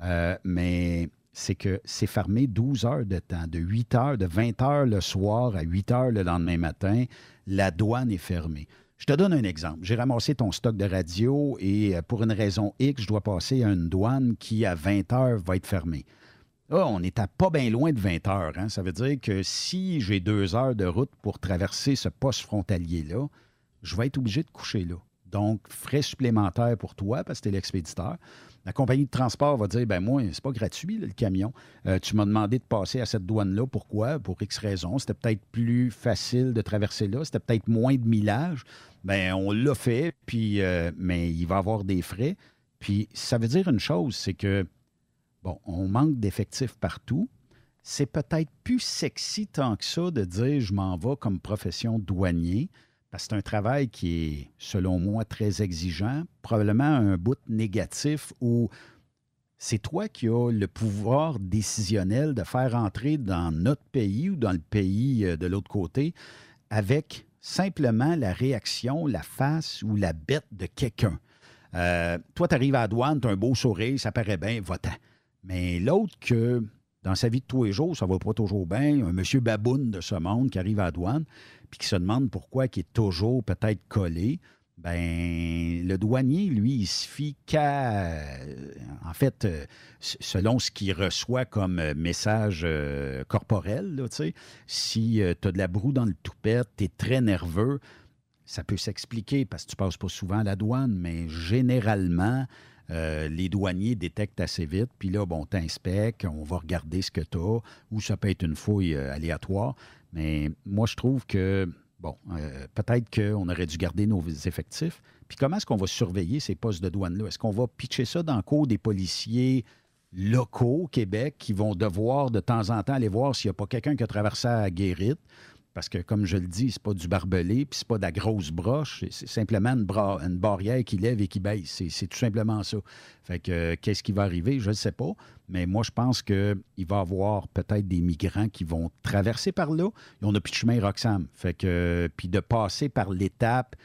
mais c'est que c'est fermé 12 heures de temps, de 8 heures, de 20 heures le soir à 8 heures le lendemain matin, la douane est fermée. Je te donne un exemple. J'ai ramassé ton stock de radio et pour une raison X, je dois passer à une douane qui, à 20 heures, va être fermée. Là, on est à pas bien loin de 20 heures. Hein? Ça veut dire que si j'ai 2 heures de route pour traverser ce poste frontalier-là, je vais être obligé de coucher là. Donc, frais supplémentaires pour toi, parce que tu es l'expéditeur. La compagnie de transport va dire, moi, c'est pas gratuit, là, le camion. Tu m'as demandé de passer à cette douane-là. Pourquoi? Pour X raisons. C'était peut-être plus facile de traverser là. C'était peut-être moins de millage. Bien, on l'a fait, puis, mais il va y avoir des frais. Puis, ça veut dire une chose, c'est que, bon, on manque d'effectifs partout. C'est peut-être plus sexy tant que ça de dire, je m'en vais comme profession douanier. Parce que c'est un travail qui est, selon moi, très exigeant. Probablement un bout négatif où c'est toi qui as le pouvoir décisionnel de faire entrer dans notre pays ou dans le pays de l'autre côté avec simplement la réaction, la face ou la bête de quelqu'un. Toi, tu arrives à la douane, tu as un beau sourire, ça paraît bien, va-t'en. Mais l'autre que, dans sa vie de tous les jours, ça va pas toujours bien, un monsieur baboune de ce monde qui arrive à la douane puis qui se demande pourquoi il est toujours peut-être collé, ben le douanier, lui, il se fie en fait, selon ce qu'il reçoit comme message corporel, là, tu sais, si tu as de la broue dans le toupette, tu es très nerveux, ça peut s'expliquer parce que tu passes pas souvent à la douane, mais généralement, les douaniers détectent assez vite, puis là, bon, t'inspectes, on va regarder ce que tu as, ou ça peut être une fouille aléatoire, mais moi, je trouve que bon, peut-être qu'on aurait dû garder nos effectifs. Puis comment est-ce qu'on va surveiller ces postes de douane-là? Est-ce qu'on va pitcher ça dans le cours des policiers locaux au Québec qui vont devoir de temps en temps aller voir s'il n'y a pas quelqu'un qui a traversé à Guérite? Parce que, comme je le dis, c'est pas du barbelé, puis c'est pas de la grosse broche, c'est simplement une barrière qui lève et qui baisse. C'est tout simplement ça. Fait que, qu'est-ce qui va arriver? Je ne sais pas. Mais moi, je pense qu'il va y avoir peut-être des migrants qui vont traverser par là. Et on n'a plus de chemin Roxham. Fait que, puis de passer par l'étape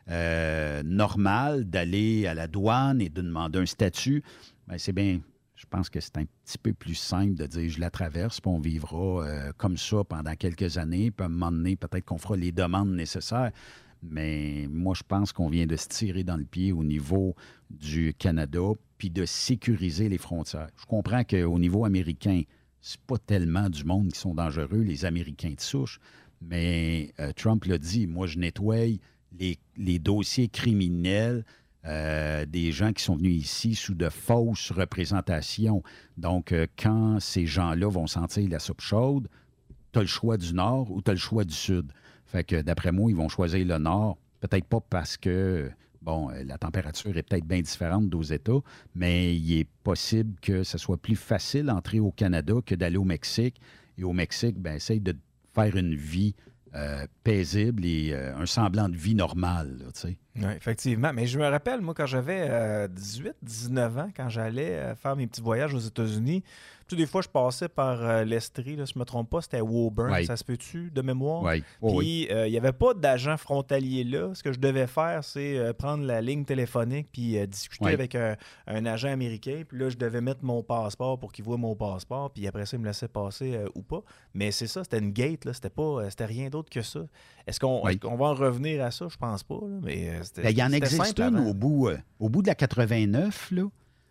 normale d'aller à la douane et de demander un statut, bien, c'est bien. Je pense que c'est un petit peu plus simple de dire je la traverse, puis on vivra comme ça pendant quelques années, puis à un moment donné, peut-être qu'on fera les demandes nécessaires. Mais moi, je pense qu'on vient de se tirer dans le pied au niveau du Canada, puis de sécuriser les frontières. Je comprends qu'au niveau américain, c'est pas tellement du monde qui sont dangereux, les Américains de souche, mais Trump l'a dit, moi, je nettoie les dossiers criminels des gens qui sont venus ici sous de fausses représentations. Donc, quand ces gens-là vont sentir la soupe chaude, tu as le choix du Nord ou tu as le choix du Sud. Fait que, d'après moi, ils vont choisir le Nord. Peut-être pas parce que, bon, la température est peut-être bien différente d'autres États, mais il est possible que ce soit plus facile d'entrer au Canada que d'aller au Mexique. Et au Mexique, bien, essaye de faire une vie paisible et un semblant de vie normale, tu sais. Oui, effectivement. Mais je me rappelle, moi, quand j'avais 18, 19 ans, quand j'allais faire mes petits voyages aux États-Unis, tu sais, des fois, je passais par l'Estrie, là, si je ne me trompe pas, c'était Woburn, Oui. ça se peut-tu, de mémoire? Oui. Puis, il n'y avait pas d'agent frontalier là. Ce que je devais faire, c'est prendre la ligne téléphonique puis discuter avec un agent américain. Puis là, je devais mettre mon passeport pour qu'il voie mon passeport. Puis après ça, il me laissait passer ou pas. Mais c'est ça, c'était une gate, là. C'était rien d'autre que ça. Est-ce qu'on va en revenir à ça? Je pense pas, là. Mais il y en existe une au bout de la 89, là.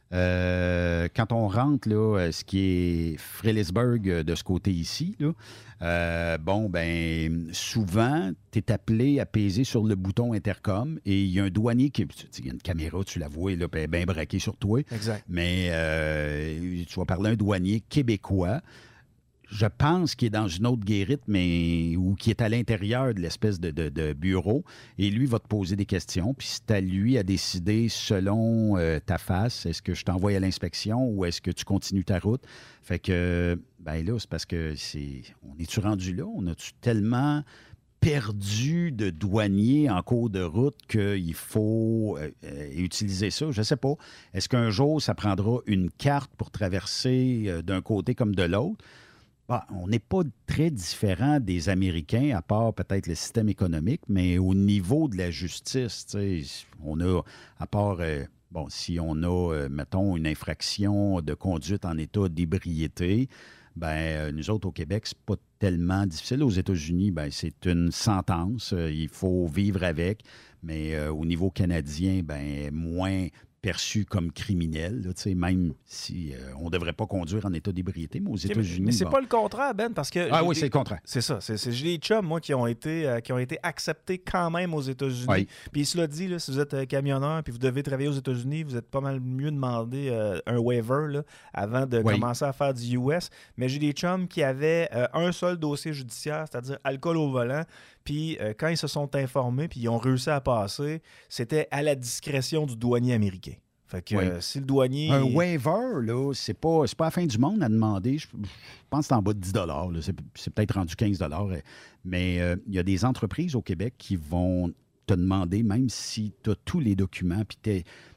Quand on rentre, là, ce qui est Fredericksburg de ce côté ici, là, souvent, tu es appelé à peser sur le bouton intercom et il y a un douanier qui. Il y a une caméra, tu la vois, là, bien braquée sur toi. Exact. Mais tu vas parler à un douanier québécois. Je pense qu'il est dans une autre guérite, ou qui est à l'intérieur de l'espèce de bureau. Et lui va te poser des questions. Puis c'est à lui à décider selon ta face, est-ce que je t'envoie à l'inspection ou est-ce que tu continues ta route? Fait que, ben là, c'est parce que on est-tu rendu là? On a-tu tellement perdu de douaniers en cours de route qu'il faut utiliser ça? Je ne sais pas. Est-ce qu'un jour, ça prendra une carte pour traverser d'un côté comme de l'autre? Bon, on n'est pas très différent des Américains, à part peut-être le système économique, mais au niveau de la justice, on a, à part, si on a, mettons, une infraction de conduite en état d'ébriété, nous autres, au Québec, c'est pas tellement difficile. Aux États-Unis, c'est une sentence. Il faut vivre avec. Mais au niveau canadien, moins perçu comme criminel, là, même si on ne devrait pas conduire en état d'ébriété, mais aux États-Unis... Mais c'est pas le contraire, Ben, parce que... oui, c'est le contraire. C'est ça. J'ai des chums, moi, qui ont été acceptés quand même aux États-Unis. Oui. Puis cela dit, là, si vous êtes camionneur puis vous devez travailler aux États-Unis, vous êtes pas mal mieux demander un waiver là, avant de commencer à faire du US. Mais j'ai des chums qui avaient un seul dossier judiciaire, c'est-à-dire alcool au volant. Puis quand ils se sont informés puis ils ont réussi à passer, c'était à la discrétion du douanier américain. Fait que si le douanier... Un waiver, là, c'est pas la fin du monde à demander. Je pense que c'est en bas de 10 là. C'est peut-être rendu 15 mais il y a des entreprises au Québec qui vont te demander, même si tu as tous les documents, puis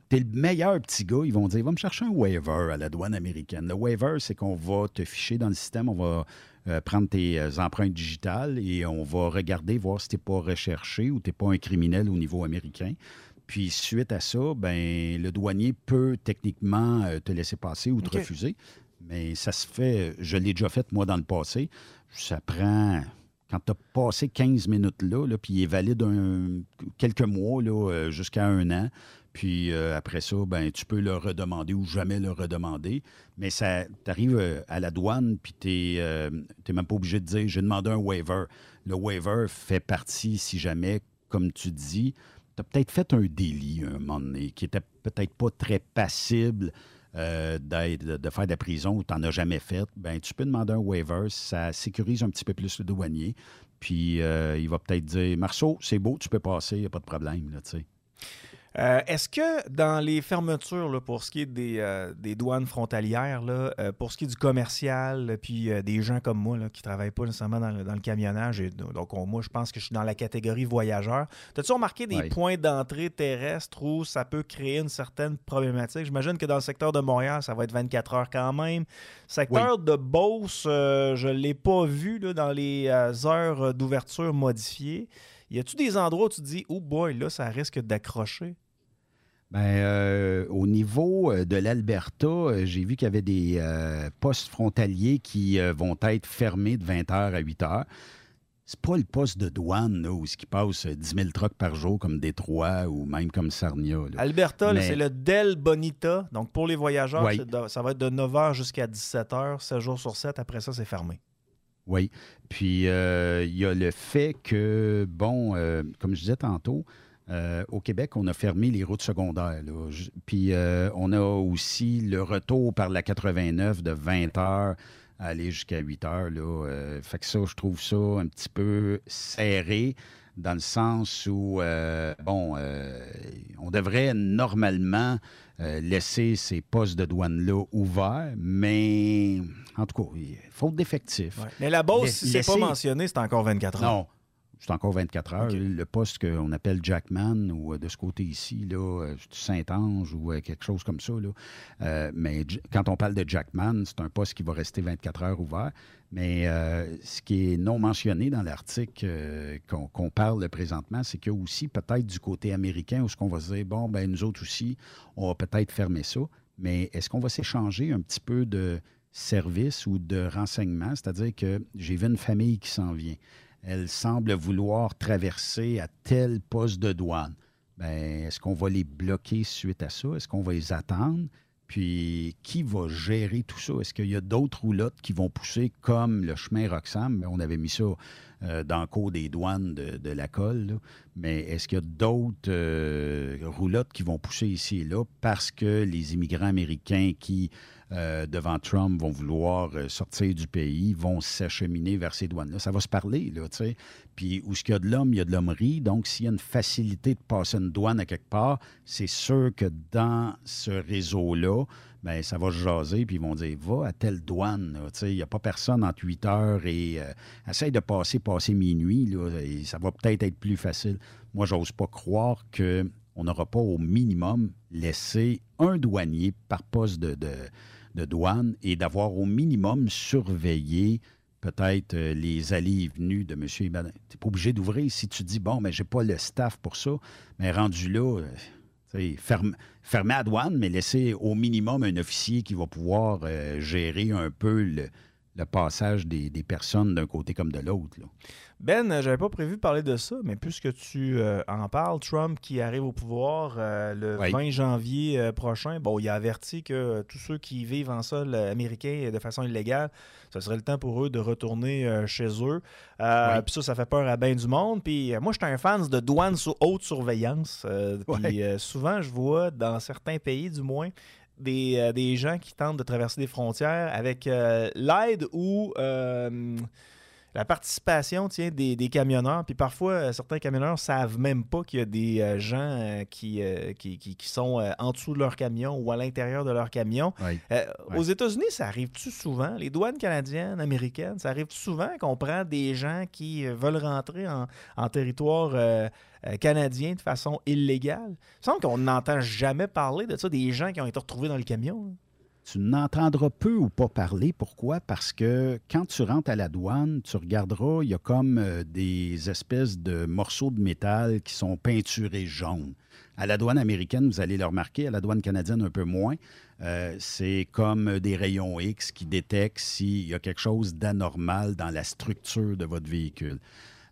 t'es le meilleur petit gars, ils vont dire, va me chercher un waiver à la douane américaine. Le waiver, c'est qu'on va te ficher dans le système, on va prendre tes empreintes digitales et on va regarder, voir si t'es pas recherché ou t'es pas un criminel au niveau américain. Puis, suite à ça, ben le douanier peut techniquement te laisser passer ou te refuser. Mais ça se fait, je l'ai déjà fait, moi, dans le passé. Ça prend, quand tu as passé 15 minutes là, puis il est valide quelques mois, là, jusqu'à 1 an. Puis après ça, ben tu peux le redemander ou jamais le redemander. Mais ça t'arrives à la douane, puis tu n'es même pas obligé de dire « j'ai demandé un waiver ». Le waiver fait partie, si jamais, comme tu dis, tu as peut-être fait un délit un moment donné qui était peut-être pas très passible de faire de la prison ou tu n'en as jamais fait. Ben tu peux demander un waiver. Ça sécurise un petit peu plus le douanier. Puis il va peut-être dire « Marceau, c'est beau, tu peux passer, il n'y a pas de problème. » tu sais. Est-ce que dans les fermetures, là, pour ce qui est des douanes frontalières, là, pour ce qui est du commercial, puis des gens comme moi là, qui ne travaillent pas nécessairement dans le camionnage, et donc moi je pense que je suis dans la catégorie voyageurs, as-tu remarqué des points d'entrée terrestres où ça peut créer une certaine problématique? J'imagine que dans le secteur de Montréal, ça va être 24 heures quand même. Secteur de Beauce, je ne l'ai pas vu là, dans les heures d'ouverture modifiées. Y a-tu des endroits où tu te dis « Oh boy, là, ça risque d'accrocher » ? Bien, au niveau de l'Alberta, j'ai vu qu'il y avait des postes frontaliers qui vont être fermés de 20h à 8h. C'est pas le poste de douane là, où il passe 10 000 trucks par jour comme Détroit ou même comme Sarnia. Là. Alberta, là, c'est le Del Bonita. Donc, pour les voyageurs, ça va être de 9h jusqu'à 17h, 7 jours sur 7. Après ça, c'est fermé. Oui. Puis, il y a le fait que, bon, comme je disais tantôt, au Québec, on a fermé les routes secondaires. Là. Puis, on a aussi le retour par la 89 de 20h à aller jusqu'à 8h. Là. Fait que ça, je trouve ça un petit peu serré dans le sens où, on devrait normalement laisser ces postes de douane-là ouverts, mais en tout cas, faute d'effectifs. Ouais. Mais la Beauce, si c'est pas mentionné, c'est encore 24 heures. Non. C'est encore 24 heures. Okay. Le poste qu'on appelle Jackman, ou de ce côté ici, là, Saint-Ange ou quelque chose comme ça. Là. Mais quand on parle de Jackman, c'est un poste qui va rester 24 heures ouvert. Mais ce qui est non mentionné dans l'article qu'on parle présentement, c'est qu'il y a aussi peut-être du côté américain où ce qu'on va se dire, bon, ben nous autres aussi, on va peut-être fermer ça. Mais est-ce qu'on va s'échanger un petit peu de services ou de renseignements? C'est-à-dire que j'ai vu une famille qui s'en vient. Elle semble vouloir traverser à tel poste de douane. Bien, est-ce qu'on va les bloquer suite à ça? Est-ce qu'on va les attendre? Puis, qui va gérer tout ça? Est-ce qu'il y a d'autres roulottes qui vont pousser comme le chemin Roxham? On avait mis ça dans le cours des douanes de la colle. Là. Mais est-ce qu'il y a d'autres roulottes qui vont pousser ici et là parce que les immigrants américains qui, devant Trump, vont vouloir sortir du pays, vont s'acheminer vers ces douanes-là? Ça va se parler, là, tu sais. Puis, où est-ce qu'il y a de l'homme, il y a de l'hommerie. Donc, s'il y a une facilité de passer une douane à quelque part, c'est sûr que dans ce réseau-là, bien, ça va se jaser, puis ils vont dire, va à telle douane. Il n'y a pas personne entre 8 heures et essaye de passer minuit, là, et ça va peut-être être plus facile. Moi, j'ose pas croire qu'on n'aura pas au minimum laissé un douanier par poste de douane et d'avoir au minimum surveillé peut-être les allées et venues de M. Ibadan. Tu n'es pas obligé d'ouvrir si tu dis, bon, mais j'ai pas le staff pour ça, mais rendu là... fermer à douane, mais laisser au minimum un officier qui va pouvoir gérer un peu le passage des personnes d'un côté comme de l'autre. Là. Ben, j'avais pas prévu de parler de ça, mais puisque tu en parles, Trump qui arrive au pouvoir le 20 janvier prochain, bon, il a averti que tous ceux qui vivent en sol américain de façon illégale, ce serait le temps pour eux de retourner chez eux. Puis ça fait peur à bien du monde. Puis moi, je suis un fan de douane sous haute surveillance. Puis souvent, je vois dans certains pays, du moins, des gens qui tentent de traverser des frontières avec l'aide ou la participation des camionneurs. Puis parfois, certains camionneurs ne savent même pas qu'il y a des gens qui sont en dessous de leur camion ou à l'intérieur de leur camion. Oui. Aux États-Unis, ça arrive-tu souvent? Les douanes canadiennes, américaines, ça arrive-tu souvent qu'on prend des gens qui veulent rentrer en territoire canadien de façon illégale? Il semble qu'on n'entend jamais parler de ça, des gens qui ont été retrouvés dans le camion. Là. Tu n'entendras peu ou pas parler. Pourquoi? Parce que quand tu rentres à la douane, tu regarderas, il y a comme des espèces de morceaux de métal qui sont peinturés jaunes. À la douane américaine, vous allez le remarquer, à la douane canadienne, un peu moins. C'est comme des rayons X qui détectent s'il y a quelque chose d'anormal dans la structure de votre véhicule.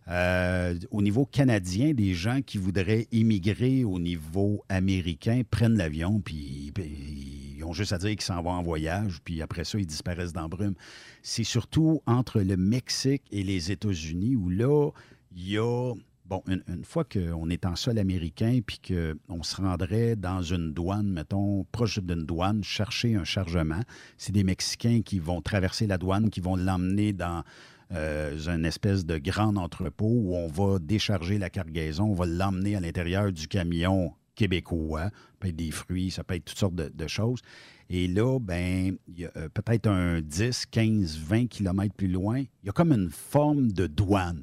Au niveau canadien, des gens qui voudraient immigrer au niveau américain prennent l'avion, puis ils ont juste à dire qu'ils s'en vont en voyage, puis après ça, ils disparaissent dans la brume. C'est surtout entre le Mexique et les États-Unis où là, il y a... Bon, une fois qu'on est en sol américain puis qu'on se rendrait dans une douane, mettons, proche d'une douane, chercher un chargement, c'est des Mexicains qui vont traverser la douane, qui vont l'emmener dans... une espèce de grand entrepôt où on va décharger la cargaison, on va l'emmener à l'intérieur du camion québécois. Ça peut être des fruits, ça peut être toutes sortes de choses. Et là, ben, il y a peut-être un 10, 15, 20 kilomètres plus loin, il y a comme une forme de douane.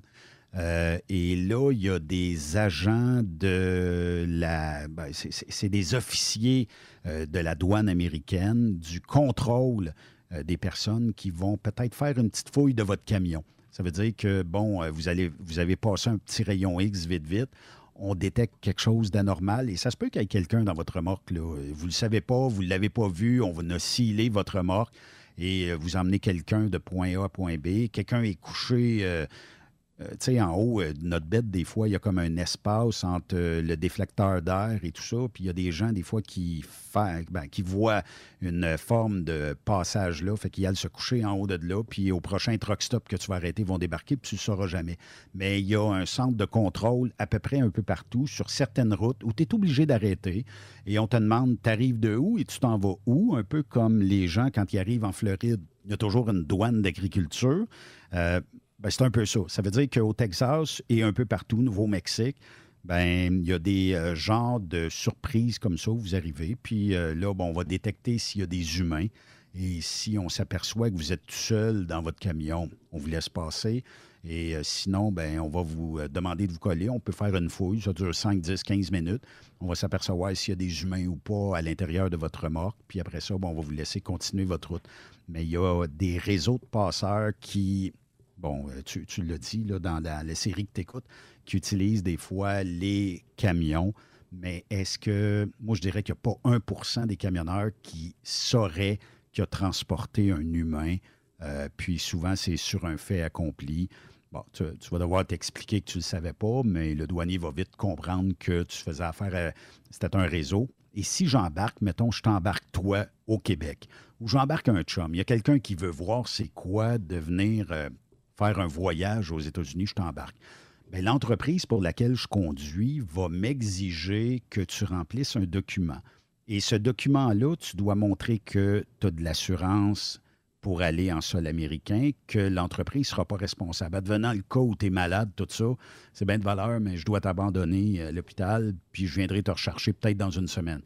Et là, il y a des agents de la... Ben, c'est des officiers de la douane américaine, du contrôle des personnes qui vont peut-être faire une petite fouille de votre camion. Ça veut dire que, bon, vous avez passé un petit rayon X vite, on détecte quelque chose d'anormal et ça se peut qu'il y ait quelqu'un dans votre remorque, là. Vous ne le savez pas, vous ne l'avez pas vu, on a scellé votre remorque et vous emmenez quelqu'un de point A à point B. Quelqu'un est couché... tu sais, en haut de notre bête, des fois, il y a comme un espace entre le déflecteur d'air et tout ça. Puis il y a des gens, des fois, qui voient une forme de passage là. Fait qu'ils aillent se coucher en haut de là. Puis au prochain truck stop que tu vas arrêter, ils vont débarquer. Puis tu ne le sauras jamais. Mais il y a un centre de contrôle à peu près un peu partout, sur certaines routes, où tu es obligé d'arrêter. Et on te demande, tu arrives de où et tu t'en vas où? Un peu comme les gens, quand ils arrivent en Floride, il y a toujours une douane d'agriculture. Ben, c'est un peu ça. Ça veut dire qu'au Texas et un peu partout, Nouveau-Mexique, ben, il y a des genres de surprises comme ça où vous arrivez. Puis là, bon, on va détecter s'il y a des humains. Et si on s'aperçoit que vous êtes tout seul dans votre camion, on vous laisse passer. Et sinon, ben, on va vous demander de vous coller. On peut faire une fouille. Ça dure 5, 10, 15 minutes. On va s'apercevoir s'il y a des humains ou pas à l'intérieur de votre remorque. Puis après ça, bon, on va vous laisser continuer votre route. Mais il y a des réseaux de passeurs qui... Bon, tu l'as dit là, dans la série que tu écoutes, qui utilisent des fois les camions, mais est-ce que, moi je dirais qu'il n'y a pas 1% des camionneurs qui sauraient qu'il a transporté un humain, puis souvent c'est sur un fait accompli. Bon, tu vas devoir t'expliquer que tu ne le savais pas, mais le douanier va vite comprendre que tu faisais affaire c'était un réseau. Et si j'embarque, mettons, je t'embarque toi au Québec, ou j'embarque un chum, il y a quelqu'un qui veut voir c'est quoi de venir... faire un voyage aux États-Unis, je t'embarque. Bien, l'entreprise pour laquelle je conduis va m'exiger que tu remplisses un document. Et ce document-là, tu dois montrer que tu as de l'assurance pour aller en sol américain, que l'entreprise ne sera pas responsable. Advenant le cas où tu es malade, tout ça, c'est bien de valeur, mais je dois t'abandonner à l'hôpital, puis je viendrai te rechercher peut-être dans une semaine.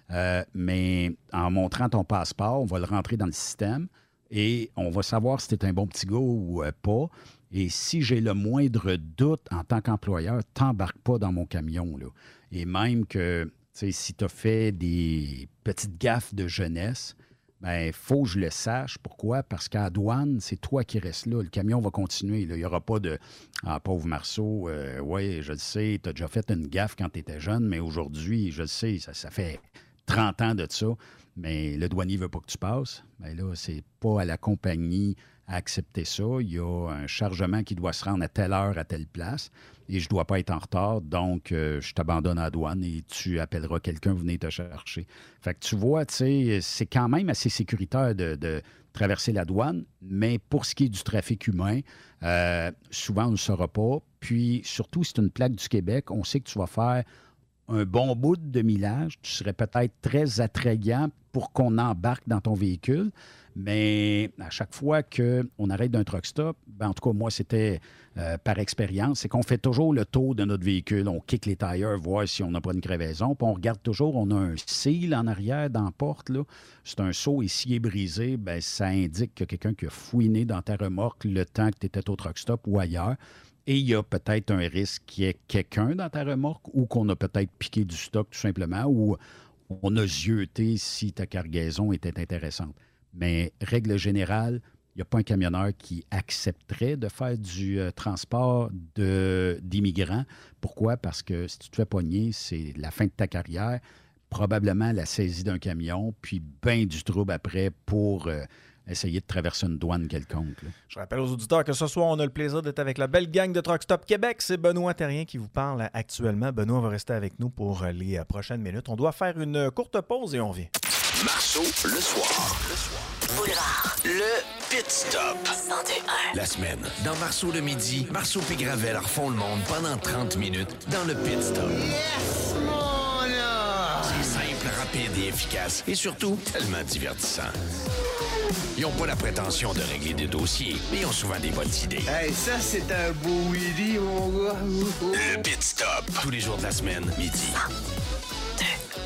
Mais en montrant ton passeport, on va le rentrer dans le système. Et on va savoir si tu es un bon petit gars ou pas. Et si j'ai le moindre doute en tant qu'employeur, t'embarque pas dans mon camion, là. Et même que, si tu as fait des petites gaffes de jeunesse, bien, il faut que je le sache. Pourquoi? Parce qu'à la douane, c'est toi qui restes là. Le camion va continuer, là. Il n'y aura pas de « Ah, pauvre Marceau, oui, je le sais, tu as déjà fait une gaffe quand tu étais jeune, mais aujourd'hui, je le sais, ça fait 30 ans de ça. » Mais le douanier ne veut pas que tu passes. Bien là, c'est pas à la compagnie à accepter ça. Il y a un chargement qui doit se rendre à telle heure, à telle place, et je ne dois pas être en retard, donc je t'abandonne à la douane et tu appelleras quelqu'un venir te chercher. Fait que tu vois, tu sais, c'est quand même assez sécuritaire de traverser la douane, mais pour ce qui est du trafic humain, souvent on ne le saura pas. Puis surtout, c'est une plaque du Québec, on sait que tu vas faire un bon bout de millage, tu serais peut-être très attrayant pour qu'on embarque dans ton véhicule, Mais à chaque fois qu'on arrête d'un truck stop, en tout cas, moi, c'était par expérience, c'est qu'on fait toujours le tour de notre véhicule. On kick les tailleurs, voir si on n'a pas une crevaison. Puis on regarde toujours, on a un seal en arrière dans la porte. Là. C'est un seau et s'il est brisé, bien, ça indique qu'il y a quelqu'un qui a fouiné dans ta remorque le temps que tu étais au truck stop ou ailleurs. Et il y a peut-être un risque qu'il y ait quelqu'un dans ta remorque ou qu'on a peut-être piqué du stock tout simplement ou on a zioté si ta cargaison était intéressante. Mais règle générale, il n'y a pas un camionneur qui accepterait de faire du transport d'immigrants. Pourquoi? Parce que si tu te fais pogner, c'est la fin de ta carrière, probablement la saisie d'un camion, puis bien du trouble après pour essayer de traverser une douane quelconque. Là. Je rappelle aux auditeurs que ce soir, on a le plaisir d'être avec la belle gang de Truck Stop Québec. C'est Benoît Thérien qui vous parle actuellement. Benoît va rester avec nous pour les prochaines minutes. On doit faire une courte pause et on revient. Marceau, le soir. Boulevard. Le Pit Stop. 102.1. La semaine, dans Marceau le midi, Marceau puis Gravel refont le monde pendant 30 minutes dans le Pit Stop. Yes, mon homme! C'est simple, rapide et efficace. Et surtout, tellement divertissant. Ils n'ont pas la prétention de régler des dossiers, mais ils ont souvent des bonnes idées. Hey, ça, c'est un beau Willy, mon gars. Le Pit Stop. Tous les jours de la semaine, midi. 2,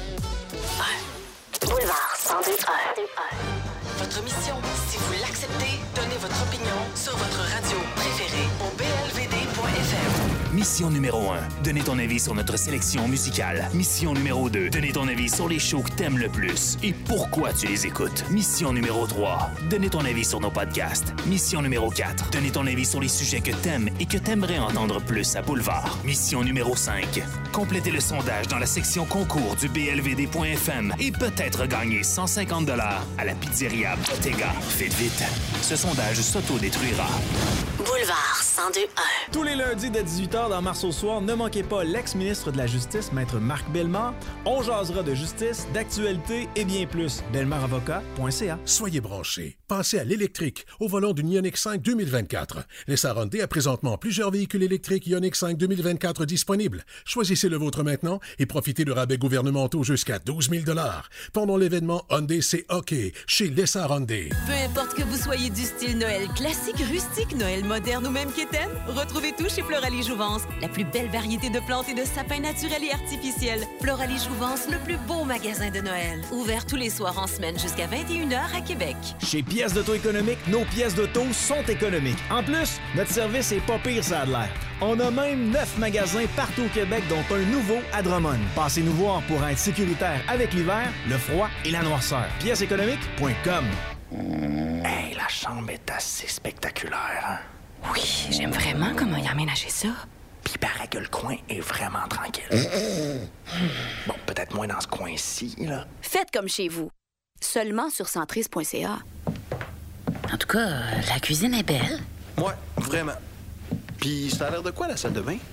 1. Boulevard 102.1. Votre mission, si vous l'acceptez, donnez votre opinion sur votre radio préférée au blvd.fm. Mission numéro 1, donner ton avis sur notre sélection musicale. Mission numéro 2, donner ton avis sur les shows que t'aimes le plus et pourquoi tu les écoutes. Mission numéro 3, donner ton avis sur nos podcasts. Mission numéro 4, donner ton avis sur les sujets que t'aimes et que t'aimerais entendre plus à Boulevard. Mission numéro 5, compléter le sondage dans la section concours du blvd.fm et peut-être gagner 150 $ à la pizzeria Bottega. Faites vite, ce sondage s'auto-détruira. Boulevard 102.1. Tous les lundis dès 18h dans Marceau Soir, ne manquez pas l'ex-ministre de la Justice, Maître Marc Bellemare. On jasera de justice, d'actualité et bien plus. BellemarAvocat.ca. Soyez branchés. Passez à l'électrique au volant d'une Ioniq 5 2024. L'SRND a présentement plusieurs véhicules électriques Ioniq 5 2024 disponibles. Choisissez le vôtre maintenant et profitez de rabais gouvernementaux jusqu'à 12 000 $ pendant l'événement Hyundai C'est OK chez l'SRND. Peu importe que vous soyez du style Noël classique, rustique, Noël moderne ou même quétaine, retrouvez tout chez Floralie Jouvence. La plus belle variété de plantes et de sapins naturels et artificiels. Floralie Jouvence, le plus beau magasin de Noël. Ouvert tous les soirs en semaine jusqu'à 21h à Québec. Chez Pièces d'auto économiques, nos pièces d'auto sont économiques. En plus, notre service est pas pire, ça a de l'air. On a même 9 magasins partout au Québec, dont un nouveau à Drummond. Passez nous voir pour être sécuritaire avec l'hiver, le froid et la noirceur. Pièceséconomique.com. Hey, la chambre est assez spectaculaire, hein? Oui, j'aime vraiment comment il a aménagé ça. Puis il paraît que le coin est vraiment tranquille. Bon, peut-être moins dans ce coin-ci, là. Faites comme chez vous. Seulement sur centrise.ca. En tout cas, la cuisine est belle. Ouais, vraiment. Puis ça a l'air de quoi, la salle de bain?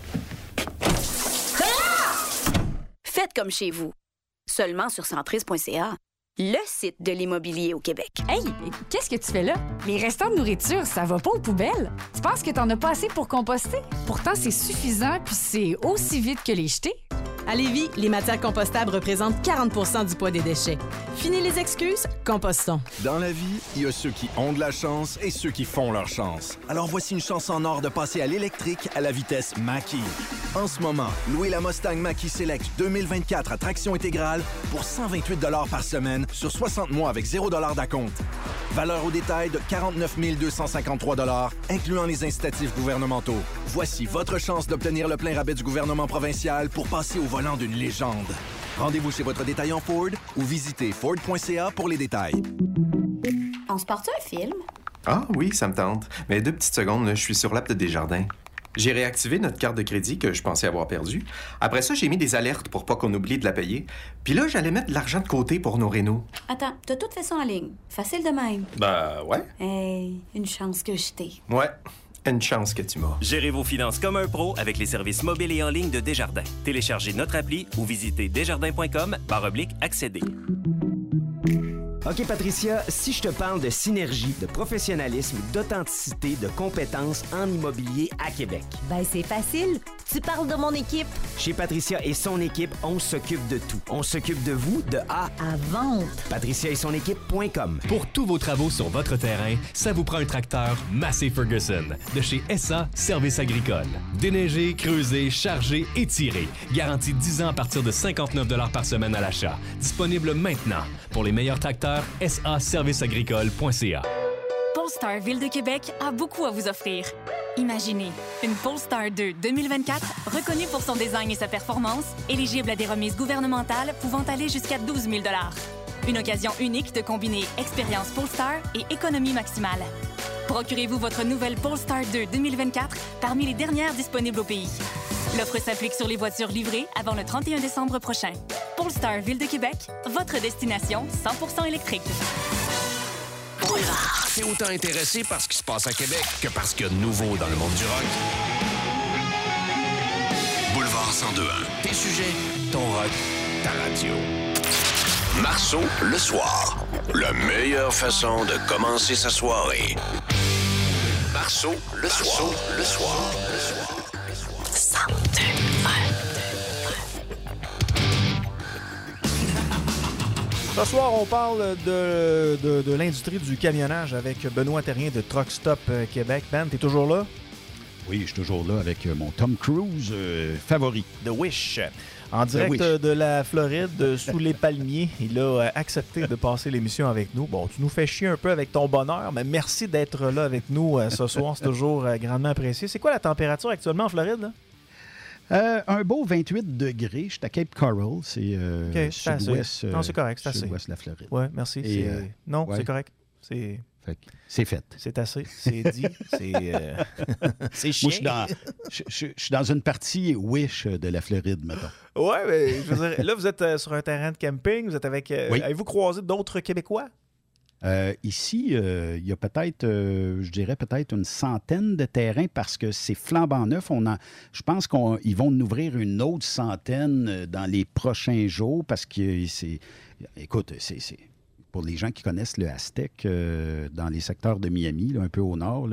Faites comme chez vous. Seulement sur centrise.ca. Le site de l'immobilier au Québec. Hey, qu'est-ce que tu fais là? Les restants de nourriture, ça va pas aux poubelles? Tu penses que t'en as pas assez pour composter? Pourtant, c'est suffisant puis c'est aussi vite que les jeter. À Lévis, les matières compostables représentent 40 % du poids des déchets. Fini les excuses, compostons. Dans la vie, il y a ceux qui ont de la chance et ceux qui font leur chance. Alors voici une chance en or de passer à l'électrique à la vitesse Mach-E. En ce moment, louez la Mustang Mach-E Select 2024 à traction intégrale pour 128 $ par semaine sur 60 mois avec 0 $ d'acompte. Valeur au détail de 49 253 $, incluant les incitatifs gouvernementaux. Voici votre chance d'obtenir le plein rabais du gouvernement provincial pour passer au volant d'une légende. Rendez-vous chez votre détaillant Ford ou visitez Ford.ca pour les détails. On se part-tu un film? Ah oui, ça me tente. Mais 2 petites secondes, là, je suis sur l'app de Desjardins. J'ai réactivé notre carte de crédit que je pensais avoir perdue. Après ça, j'ai mis des alertes pour pas qu'on oublie de la payer. Puis là, j'allais mettre de l'argent de côté pour nos rénaux. Attends, t'as tout fait ça en ligne. Facile de même. Ben ouais. Hey, une chance que je t'ai. Ouais. Une chance que tu m'as. Gérez vos finances comme un pro avec les services mobiles et en ligne de Desjardins. Téléchargez notre appli ou visitez desjardins.com/accéder. OK, Patricia, si je te parle de synergie, de professionnalisme, d'authenticité, de compétences en immobilier à Québec. Ben, c'est facile. Tu parles de mon équipe. Chez Patricia et son équipe, on s'occupe de tout. On s'occupe de vous de A à vente. Patricia et son équipe.com. Pour tous vos travaux sur votre terrain, ça vous prend un tracteur Massey Ferguson de chez SA Services agricoles. Déneiger, creuser, charger et tirer. Garantie 10 ans à partir de 59 $ par semaine à l'achat. Disponible maintenant. Pour les meilleurs tracteurs, saserviceagricole.ca. Polestar Ville de Québec a beaucoup à vous offrir. Imaginez, une Polestar 2 2024 reconnue pour son design et sa performance, éligible à des remises gouvernementales pouvant aller jusqu'à 12 000 $. Une occasion unique de combiner expérience Polestar et économie maximale. Procurez-vous votre nouvelle Polestar 2 2024 parmi les dernières disponibles au pays. L'offre s'applique sur les voitures livrées avant le 31 décembre prochain. Polestar Ville de Québec, votre destination 100% électrique. Boulevard. T'es autant intéressé par ce qui se passe à Québec que par ce qu'il y a de nouveau dans le monde du rock. Boulevard 102.1. Tes sujets, ton rock, ta radio. Marceau, le soir. La meilleure façon de commencer sa soirée. Marceau, le soir. Le soir. 102.1. Ce soir, on parle de l'industrie du camionnage avec Benoît Terrien de Truck Stop Québec. Ben, t'es toujours là? Oui, je suis toujours là avec mon Tom Cruise favori. The Wish. En direct de la Floride, sous les palmiers. Il a accepté de passer l'émission avec nous. Bon, tu nous fais chier un peu avec ton bonheur, mais merci d'être là avec nous ce soir. C'est toujours grandement apprécié. C'est quoi la température actuellement en Floride, là? Un beau 28 degrés. Je suis à Cape Coral. C'est sud-ouest. Non, c'est correct, c'est assez. Sud-ouest de la Floride. Oui, merci. Et, non, ouais. c'est correct. C'est fait. C'est assez. C'est dit. C'est chiant. Moi, je suis dans une partie Wish de la Floride, mettons. Oui, mais je veux dire, là, vous êtes sur un terrain de camping. Vous êtes avec. Oui. Avez-vous croisé d'autres Québécois? Ici, il y a peut-être, je dirais peut-être une centaine de terrains parce que c'est flambant neuf. Je pense qu'ils vont en ouvrir une autre centaine dans les prochains jours parce que c'est... Écoute, c'est pour les gens qui connaissent le Aztec dans les secteurs de Miami, là, un peu au nord,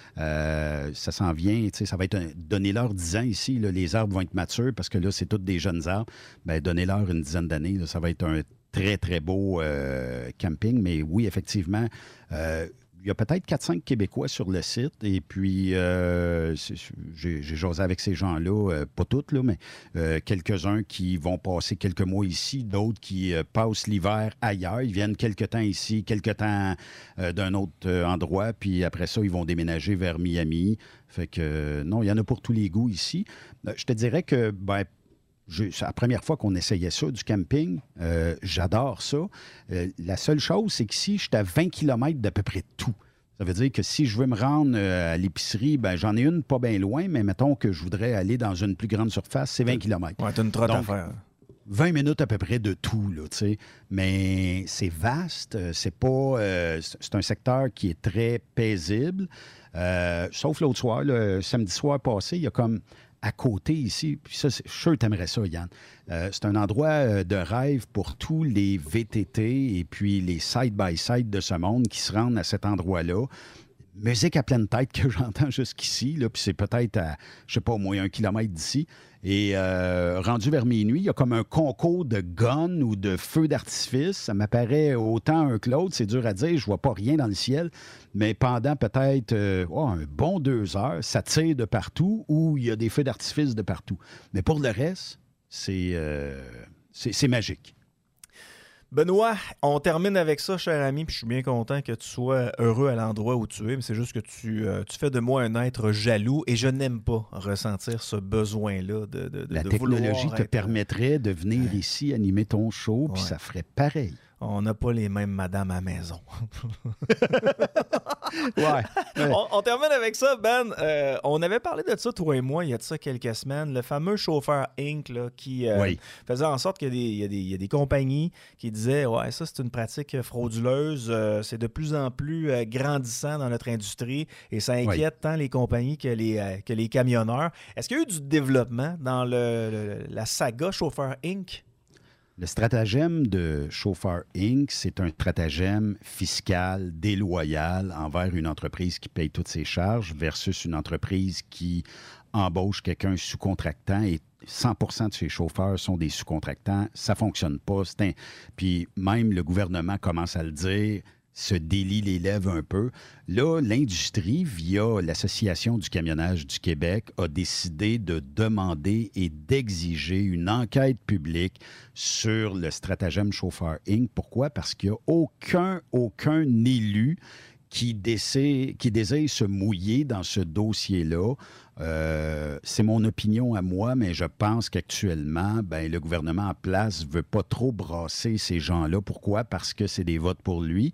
là, ça s'en vient, ça va être donnez-leur 10 ans ici, là, les arbres vont être matures parce que là, c'est tous des jeunes arbres. Bien, donnez-leur une dizaine d'années, là, ça va être un très, très beau camping. Mais oui, effectivement, il y a peut-être 4-5 Québécois sur le site. Et puis, j'ai jasé avec ces gens-là, pas tous, là, mais quelques-uns qui vont passer quelques mois ici, d'autres qui passent l'hiver ailleurs. Ils viennent quelque temps ici, quelque temps d'un autre endroit. Puis après ça, ils vont déménager vers Miami. Fait que, non, il y en a pour tous les goûts ici. Je te dirais que, c'est la première fois qu'on essayait ça, du camping. J'adore ça. La seule chose, c'est qu'ici, je suis à 20 km d'à peu près tout. Ça veut dire que si je veux me rendre à l'épicerie, j'en ai une pas bien loin, mais mettons que je voudrais aller dans une plus grande surface, c'est 20 km. Ouais, t'as une trotte à faire. 20 minutes à peu près de tout, là, tu sais. Mais c'est vaste. C'est un secteur qui est très paisible. Sauf l'autre soir, le samedi soir passé, il y a comme... à côté ici, puis ça, je suis sûr que tu aimerais ça, Yann. C'est un endroit de rêve pour tous les VTT et puis les side-by-side de ce monde qui se rendent à cet endroit-là. Musique à pleine tête que j'entends jusqu'ici, là, puis c'est peut-être à, je sais pas, au moins 1 kilomètre d'ici. Et rendu vers minuit, il y a comme un concours de guns ou de feux d'artifice. Ça m'apparaît autant un que l'autre, c'est dur à dire, je vois pas rien dans le ciel. Mais pendant peut-être un bon 2 heures, ça tire de partout ou il y a des feux d'artifice de partout. Mais pour le reste, c'est magique. Benoît, on termine avec ça, cher ami, puis je suis bien content que tu sois heureux à l'endroit où tu es, mais c'est juste que tu fais de moi un être jaloux et je n'aime pas ressentir ce besoin-là de La de technologie vouloir te être... permettrait de venir ici animer ton show, puis ça ferait pareil. On n'a pas les mêmes madames à la maison. Ouais. On termine avec ça, Ben. On avait parlé de ça, toi et moi, il y a de ça quelques semaines. Le fameux chauffeur Inc. Là, qui faisait en sorte qu'il y a des compagnies qui disaient « Ouais, ça, c'est une pratique frauduleuse. C'est de plus en plus grandissant dans notre industrie et ça inquiète tant les compagnies que les camionneurs. » Est-ce qu'il y a eu du développement dans la saga chauffeur Inc.? Le stratagème de Chauffeur Inc., c'est un stratagème fiscal déloyal envers une entreprise qui paye toutes ses charges versus une entreprise qui embauche quelqu'un sous-contractant et 100% de ses chauffeurs sont des sous-contractants. Ça ne fonctionne pas. Puis même le gouvernement commence à le dire, se délie les lèvres un peu. Là, l'industrie, via l'Association du camionnage du Québec, a décidé de demander et d'exiger une enquête publique sur le stratagème Chauffeur Inc. Pourquoi? Parce qu'il n'y a aucun élu qui désire se mouiller dans ce dossier-là. C'est mon opinion à moi, mais je pense qu'actuellement, le gouvernement en place ne veut pas trop brasser ces gens-là. Pourquoi? Parce que c'est des votes pour lui.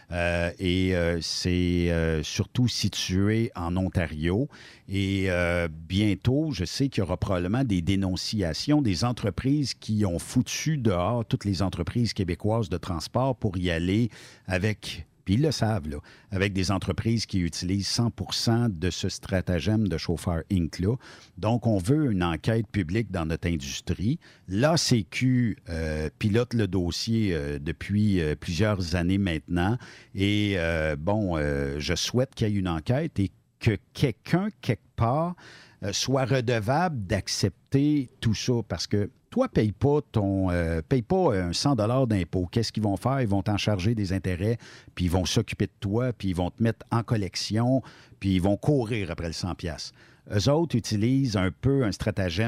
C'est surtout situé en Ontario. Et bientôt, je sais qu'il y aura probablement des dénonciations des entreprises qui ont foutu dehors toutes les entreprises québécoises de transport pour y aller avec... Puis ils le savent, là, avec des entreprises qui utilisent 100% de ce stratagème de Chauffeur Inc. là. Donc, on veut une enquête publique dans notre industrie. L'ACQ pilote le dossier depuis plusieurs années maintenant. Et je souhaite qu'il y ait une enquête et que quelqu'un, quelque part, soit redevable d'accepter tout ça. Parce que toi, paye pas un 100 $ d'impôt. Qu'est-ce qu'ils vont faire? Ils vont t'en charger des intérêts, puis ils vont s'occuper de toi, puis ils vont te mettre en collection, puis ils vont courir après le 100$. Eux autres utilisent un peu un stratagème